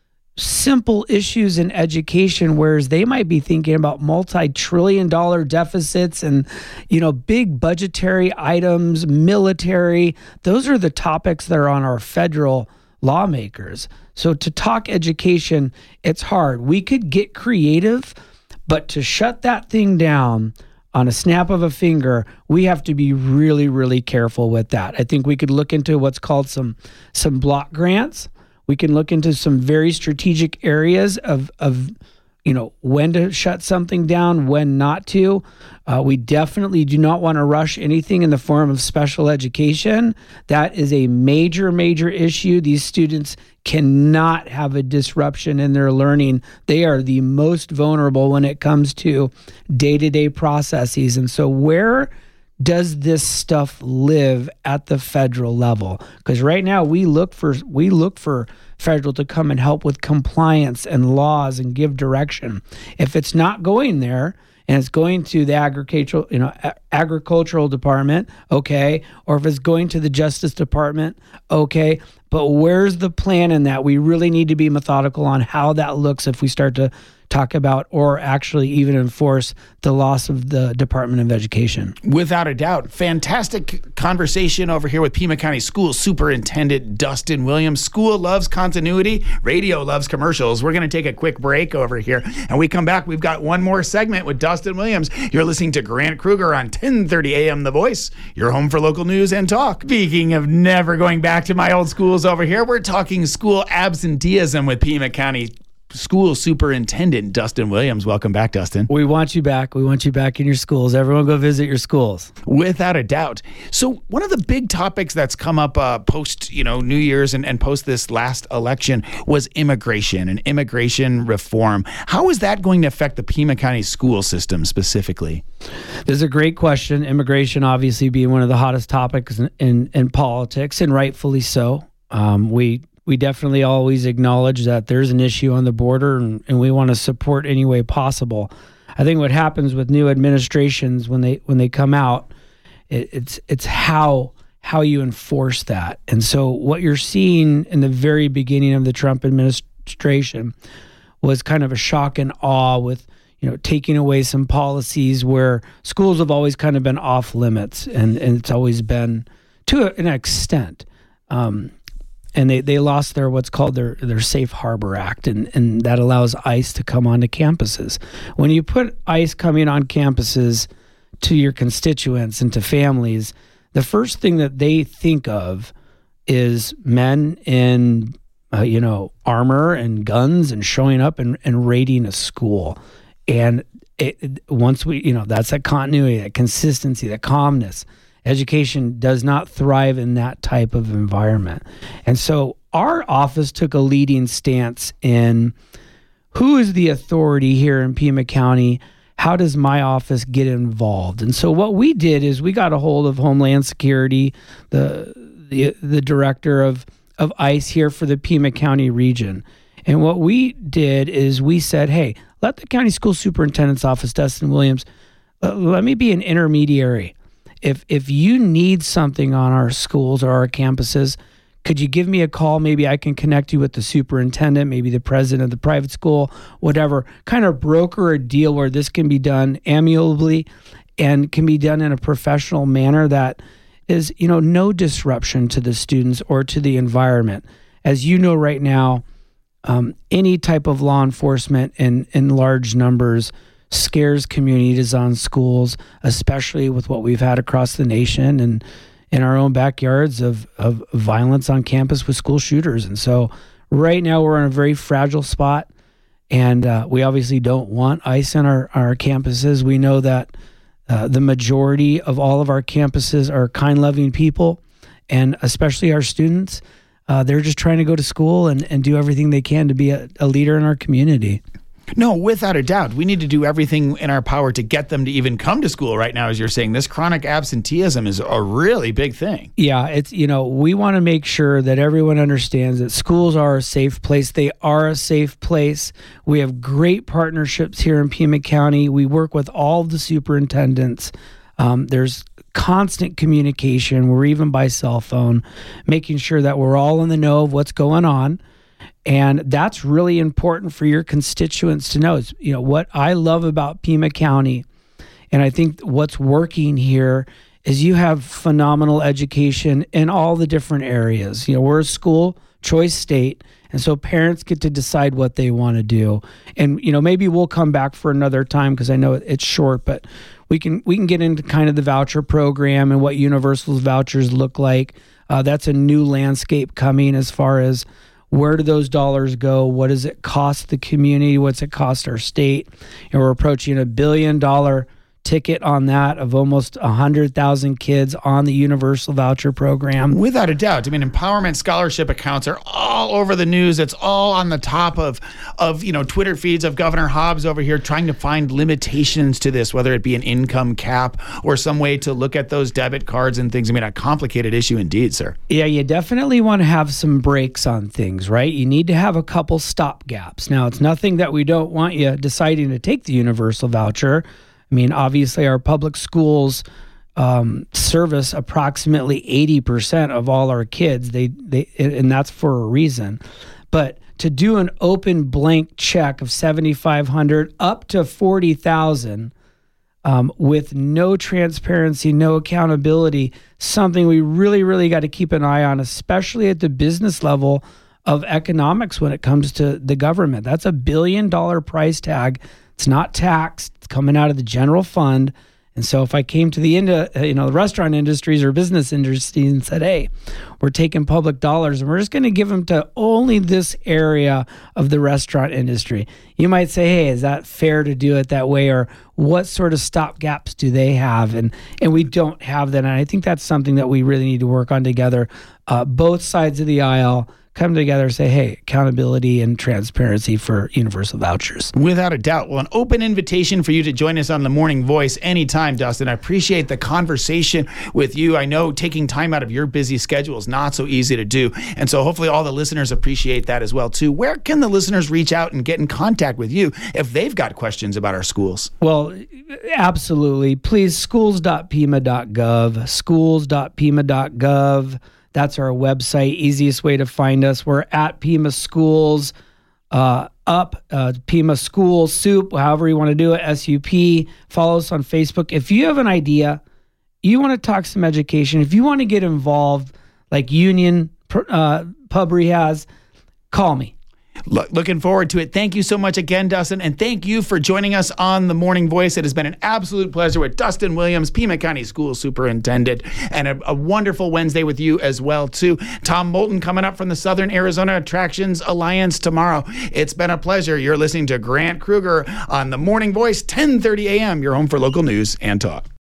simple issues in education, whereas they might be thinking about multi-trillion dollar deficits and, you know, big budgetary items, military. Those are the topics that are on our federal lawmakers. So to talk education, it's hard. We could get creative, but to shut that thing down on a snap of a finger, we have to be really, really careful with that. I think we could look into what's called some some block grants. We can look into some very strategic areas of, of you know, when to shut something down, when not to. Uh, we definitely do not want to rush anything in the form of special education. That is a major, major issue. These students cannot have a disruption in their learning. They are the most vulnerable when it comes to day-to-day processes. And so where does this stuff live at the federal level? Because right now we look for we look for federal to come and help with compliance and laws and give direction. If it's not going there and it's going to the agricultural, you know, a- agricultural department, okay, or if it's going to the Justice Department, okay, but where's the plan in that? We really need to be methodical on how that looks if we start to talk about or actually even enforce the loss of the Department of Education. Without a doubt. Fantastic conversation over here with Pima County School Superintendent Dustin Williams. School loves continuity. Radio loves commercials. We're going to take a quick break over here. And we come back. We've got one more segment with Dustin Williams. You're listening to Grant Kruger on ten thirty a.m. The Voice, your home for local news and talk. Speaking of never going back to my old schools over here, we're talking school absenteeism with Pima County School Superintendent Dustin Williams. Welcome back, Dustin. We want you back. We want you back in your schools. Everyone go visit your schools. Without a doubt. So one of the big topics that's come up uh, post, you know, New Year's and, and post this last election was immigration and immigration reform. How is that going to affect the Pima County school system specifically? This is a great question. Immigration obviously being one of the hottest topics in, in, in politics, and rightfully so. Um, we We definitely always acknowledge that there's an issue on the border, and, and we want to support any way possible. I think what happens with new administrations when they when they come out, it, it's it's how how you enforce that. And so what you're seeing in the very beginning of the Trump administration was kind of a shock and awe with, you know, taking away some policies where schools have always kind of been off limits, and, and it's always been to an extent. Um, and they, they lost their what's called their, their Safe Harbor Act, and, and that allows ICE to come onto campuses. When you put ICE coming on campuses to your constituents and to families, the first thing that they think of is men in uh, you know armor and guns and showing up and, and raiding a school. And it, it, once we, you know, that's that continuity, that consistency, that calmness. Education does not thrive in that type of environment. And so our office took a leading stance in who is the authority here in Pima County? How does my office get involved? And so what we did is we got a hold of Homeland Security, the the, the director of, of ICE here for the Pima County region. And what we did is we said, hey, let the county school superintendent's office, Dustin Williams, uh, let me be an intermediary. If if you need something on our schools or our campuses, could you give me a call? Maybe I can connect you with the superintendent, maybe the president of the private school, whatever. Kind of broker a deal where this can be done amicably and can be done in a professional manner that is, you know, no disruption to the students or to the environment. As you know right now, um, any type of law enforcement in, in large numbers scares communities on schools, especially with what we've had across the nation and in our own backyards of, of violence on campus with school shooters. And so right now we're in a very fragile spot, and uh, we obviously don't want ICE on our, our campuses. We know that uh, the majority of all of our campuses are kind, loving people, and especially our students. Uh, they're just trying to go to school and, and do everything they can to be a, a leader in our community. No, without a doubt. We need to do everything in our power to get them to even come to school right now, as you're saying. This chronic absenteeism is a really big thing. Yeah, it's, you know, we want to make sure that everyone understands that schools are a safe place. They are a safe place. We have great partnerships here in Pima County. We work with all the superintendents. Um, there's constant communication. We're even by cell phone, making sure that we're all in the know of what's going on. And that's really important for your constituents to know. Is, you know, what I love about Pima County, and I think what's working here is you have phenomenal education in all the different areas. You know, we're a school choice state, and so parents get to decide what they want to do. And, you know, maybe we'll come back for another time because I know it's short, but we can we can get into kind of the voucher program and what Universal's vouchers look like. Uh, that's a new landscape coming as far as where do those dollars go? What does it cost the community? What's it cost our state? And we're approaching a billion dollar ticket on that of almost one hundred thousand kids on the Universal Voucher Program. Without a doubt. I mean, empowerment scholarship accounts are all over the news. It's all on the top of, of you know, Twitter feeds of Governor Hobbs over here trying to find limitations to this, whether it be an income cap or some way to look at those debit cards and things. I mean, a complicated issue indeed, sir. Yeah, you definitely want to have some breaks on things, right? You need to have a couple stop gaps. Now, it's nothing that we don't want you deciding to take the Universal Voucher. I mean, obviously, our public schools um, service approximately eighty percent of all our kids. They, they, and that's for a reason. But to do an open blank check of seventy-five hundred dollars up to forty thousand dollars um, with no transparency, no accountability, something we really, really got to keep an eye on, especially at the business level of economics when it comes to the government. That's a billion dollar price tag. It's not taxed. It's coming out of the general fund. And so if I came to the into, you know, the restaurant industries or business industries and said, hey, we're taking public dollars and we're just going to give them to only this area of the restaurant industry, you might say, hey, is that fair to do it that way? Or what sort of stop gaps do they have? And and we don't have that. And I think that's something that we really need to work on together. Uh, both sides of the aisle come together and say, hey, accountability and transparency for universal vouchers. Without a doubt. Well, an open invitation for you to join us on The Morning Voice anytime, Dustin. I appreciate the conversation with you. I know taking time out of your busy schedule is not so easy to do. And so hopefully all the listeners appreciate that as well, too. Where can the listeners reach out and get in contact with you if they've got questions about our schools? Well, absolutely. Please, schools dot pima dot gov, schools dot pima dot gov. That's our website. Easiest way to find us. We're at Pima Schools, uh, up, uh, Pima Schools, Soup, however you want to do it, S U P. Follow us on Facebook. If you have an idea, you want to talk some education, if you want to get involved, like union uh, pub rehas, call me. Look, looking forward to it. Thank you so much again, Dustin. And thank you for joining us on The Morning Voice. It has been an absolute pleasure with Dustin Williams, Pima County School Superintendent, and a, a wonderful Wednesday with you as well, too. Tom Moulton coming up from the Southern Arizona Attractions Alliance tomorrow. It's been a pleasure. You're listening to Grant Kruger on The Morning Voice, ten thirty a.m., your home for local news and talk.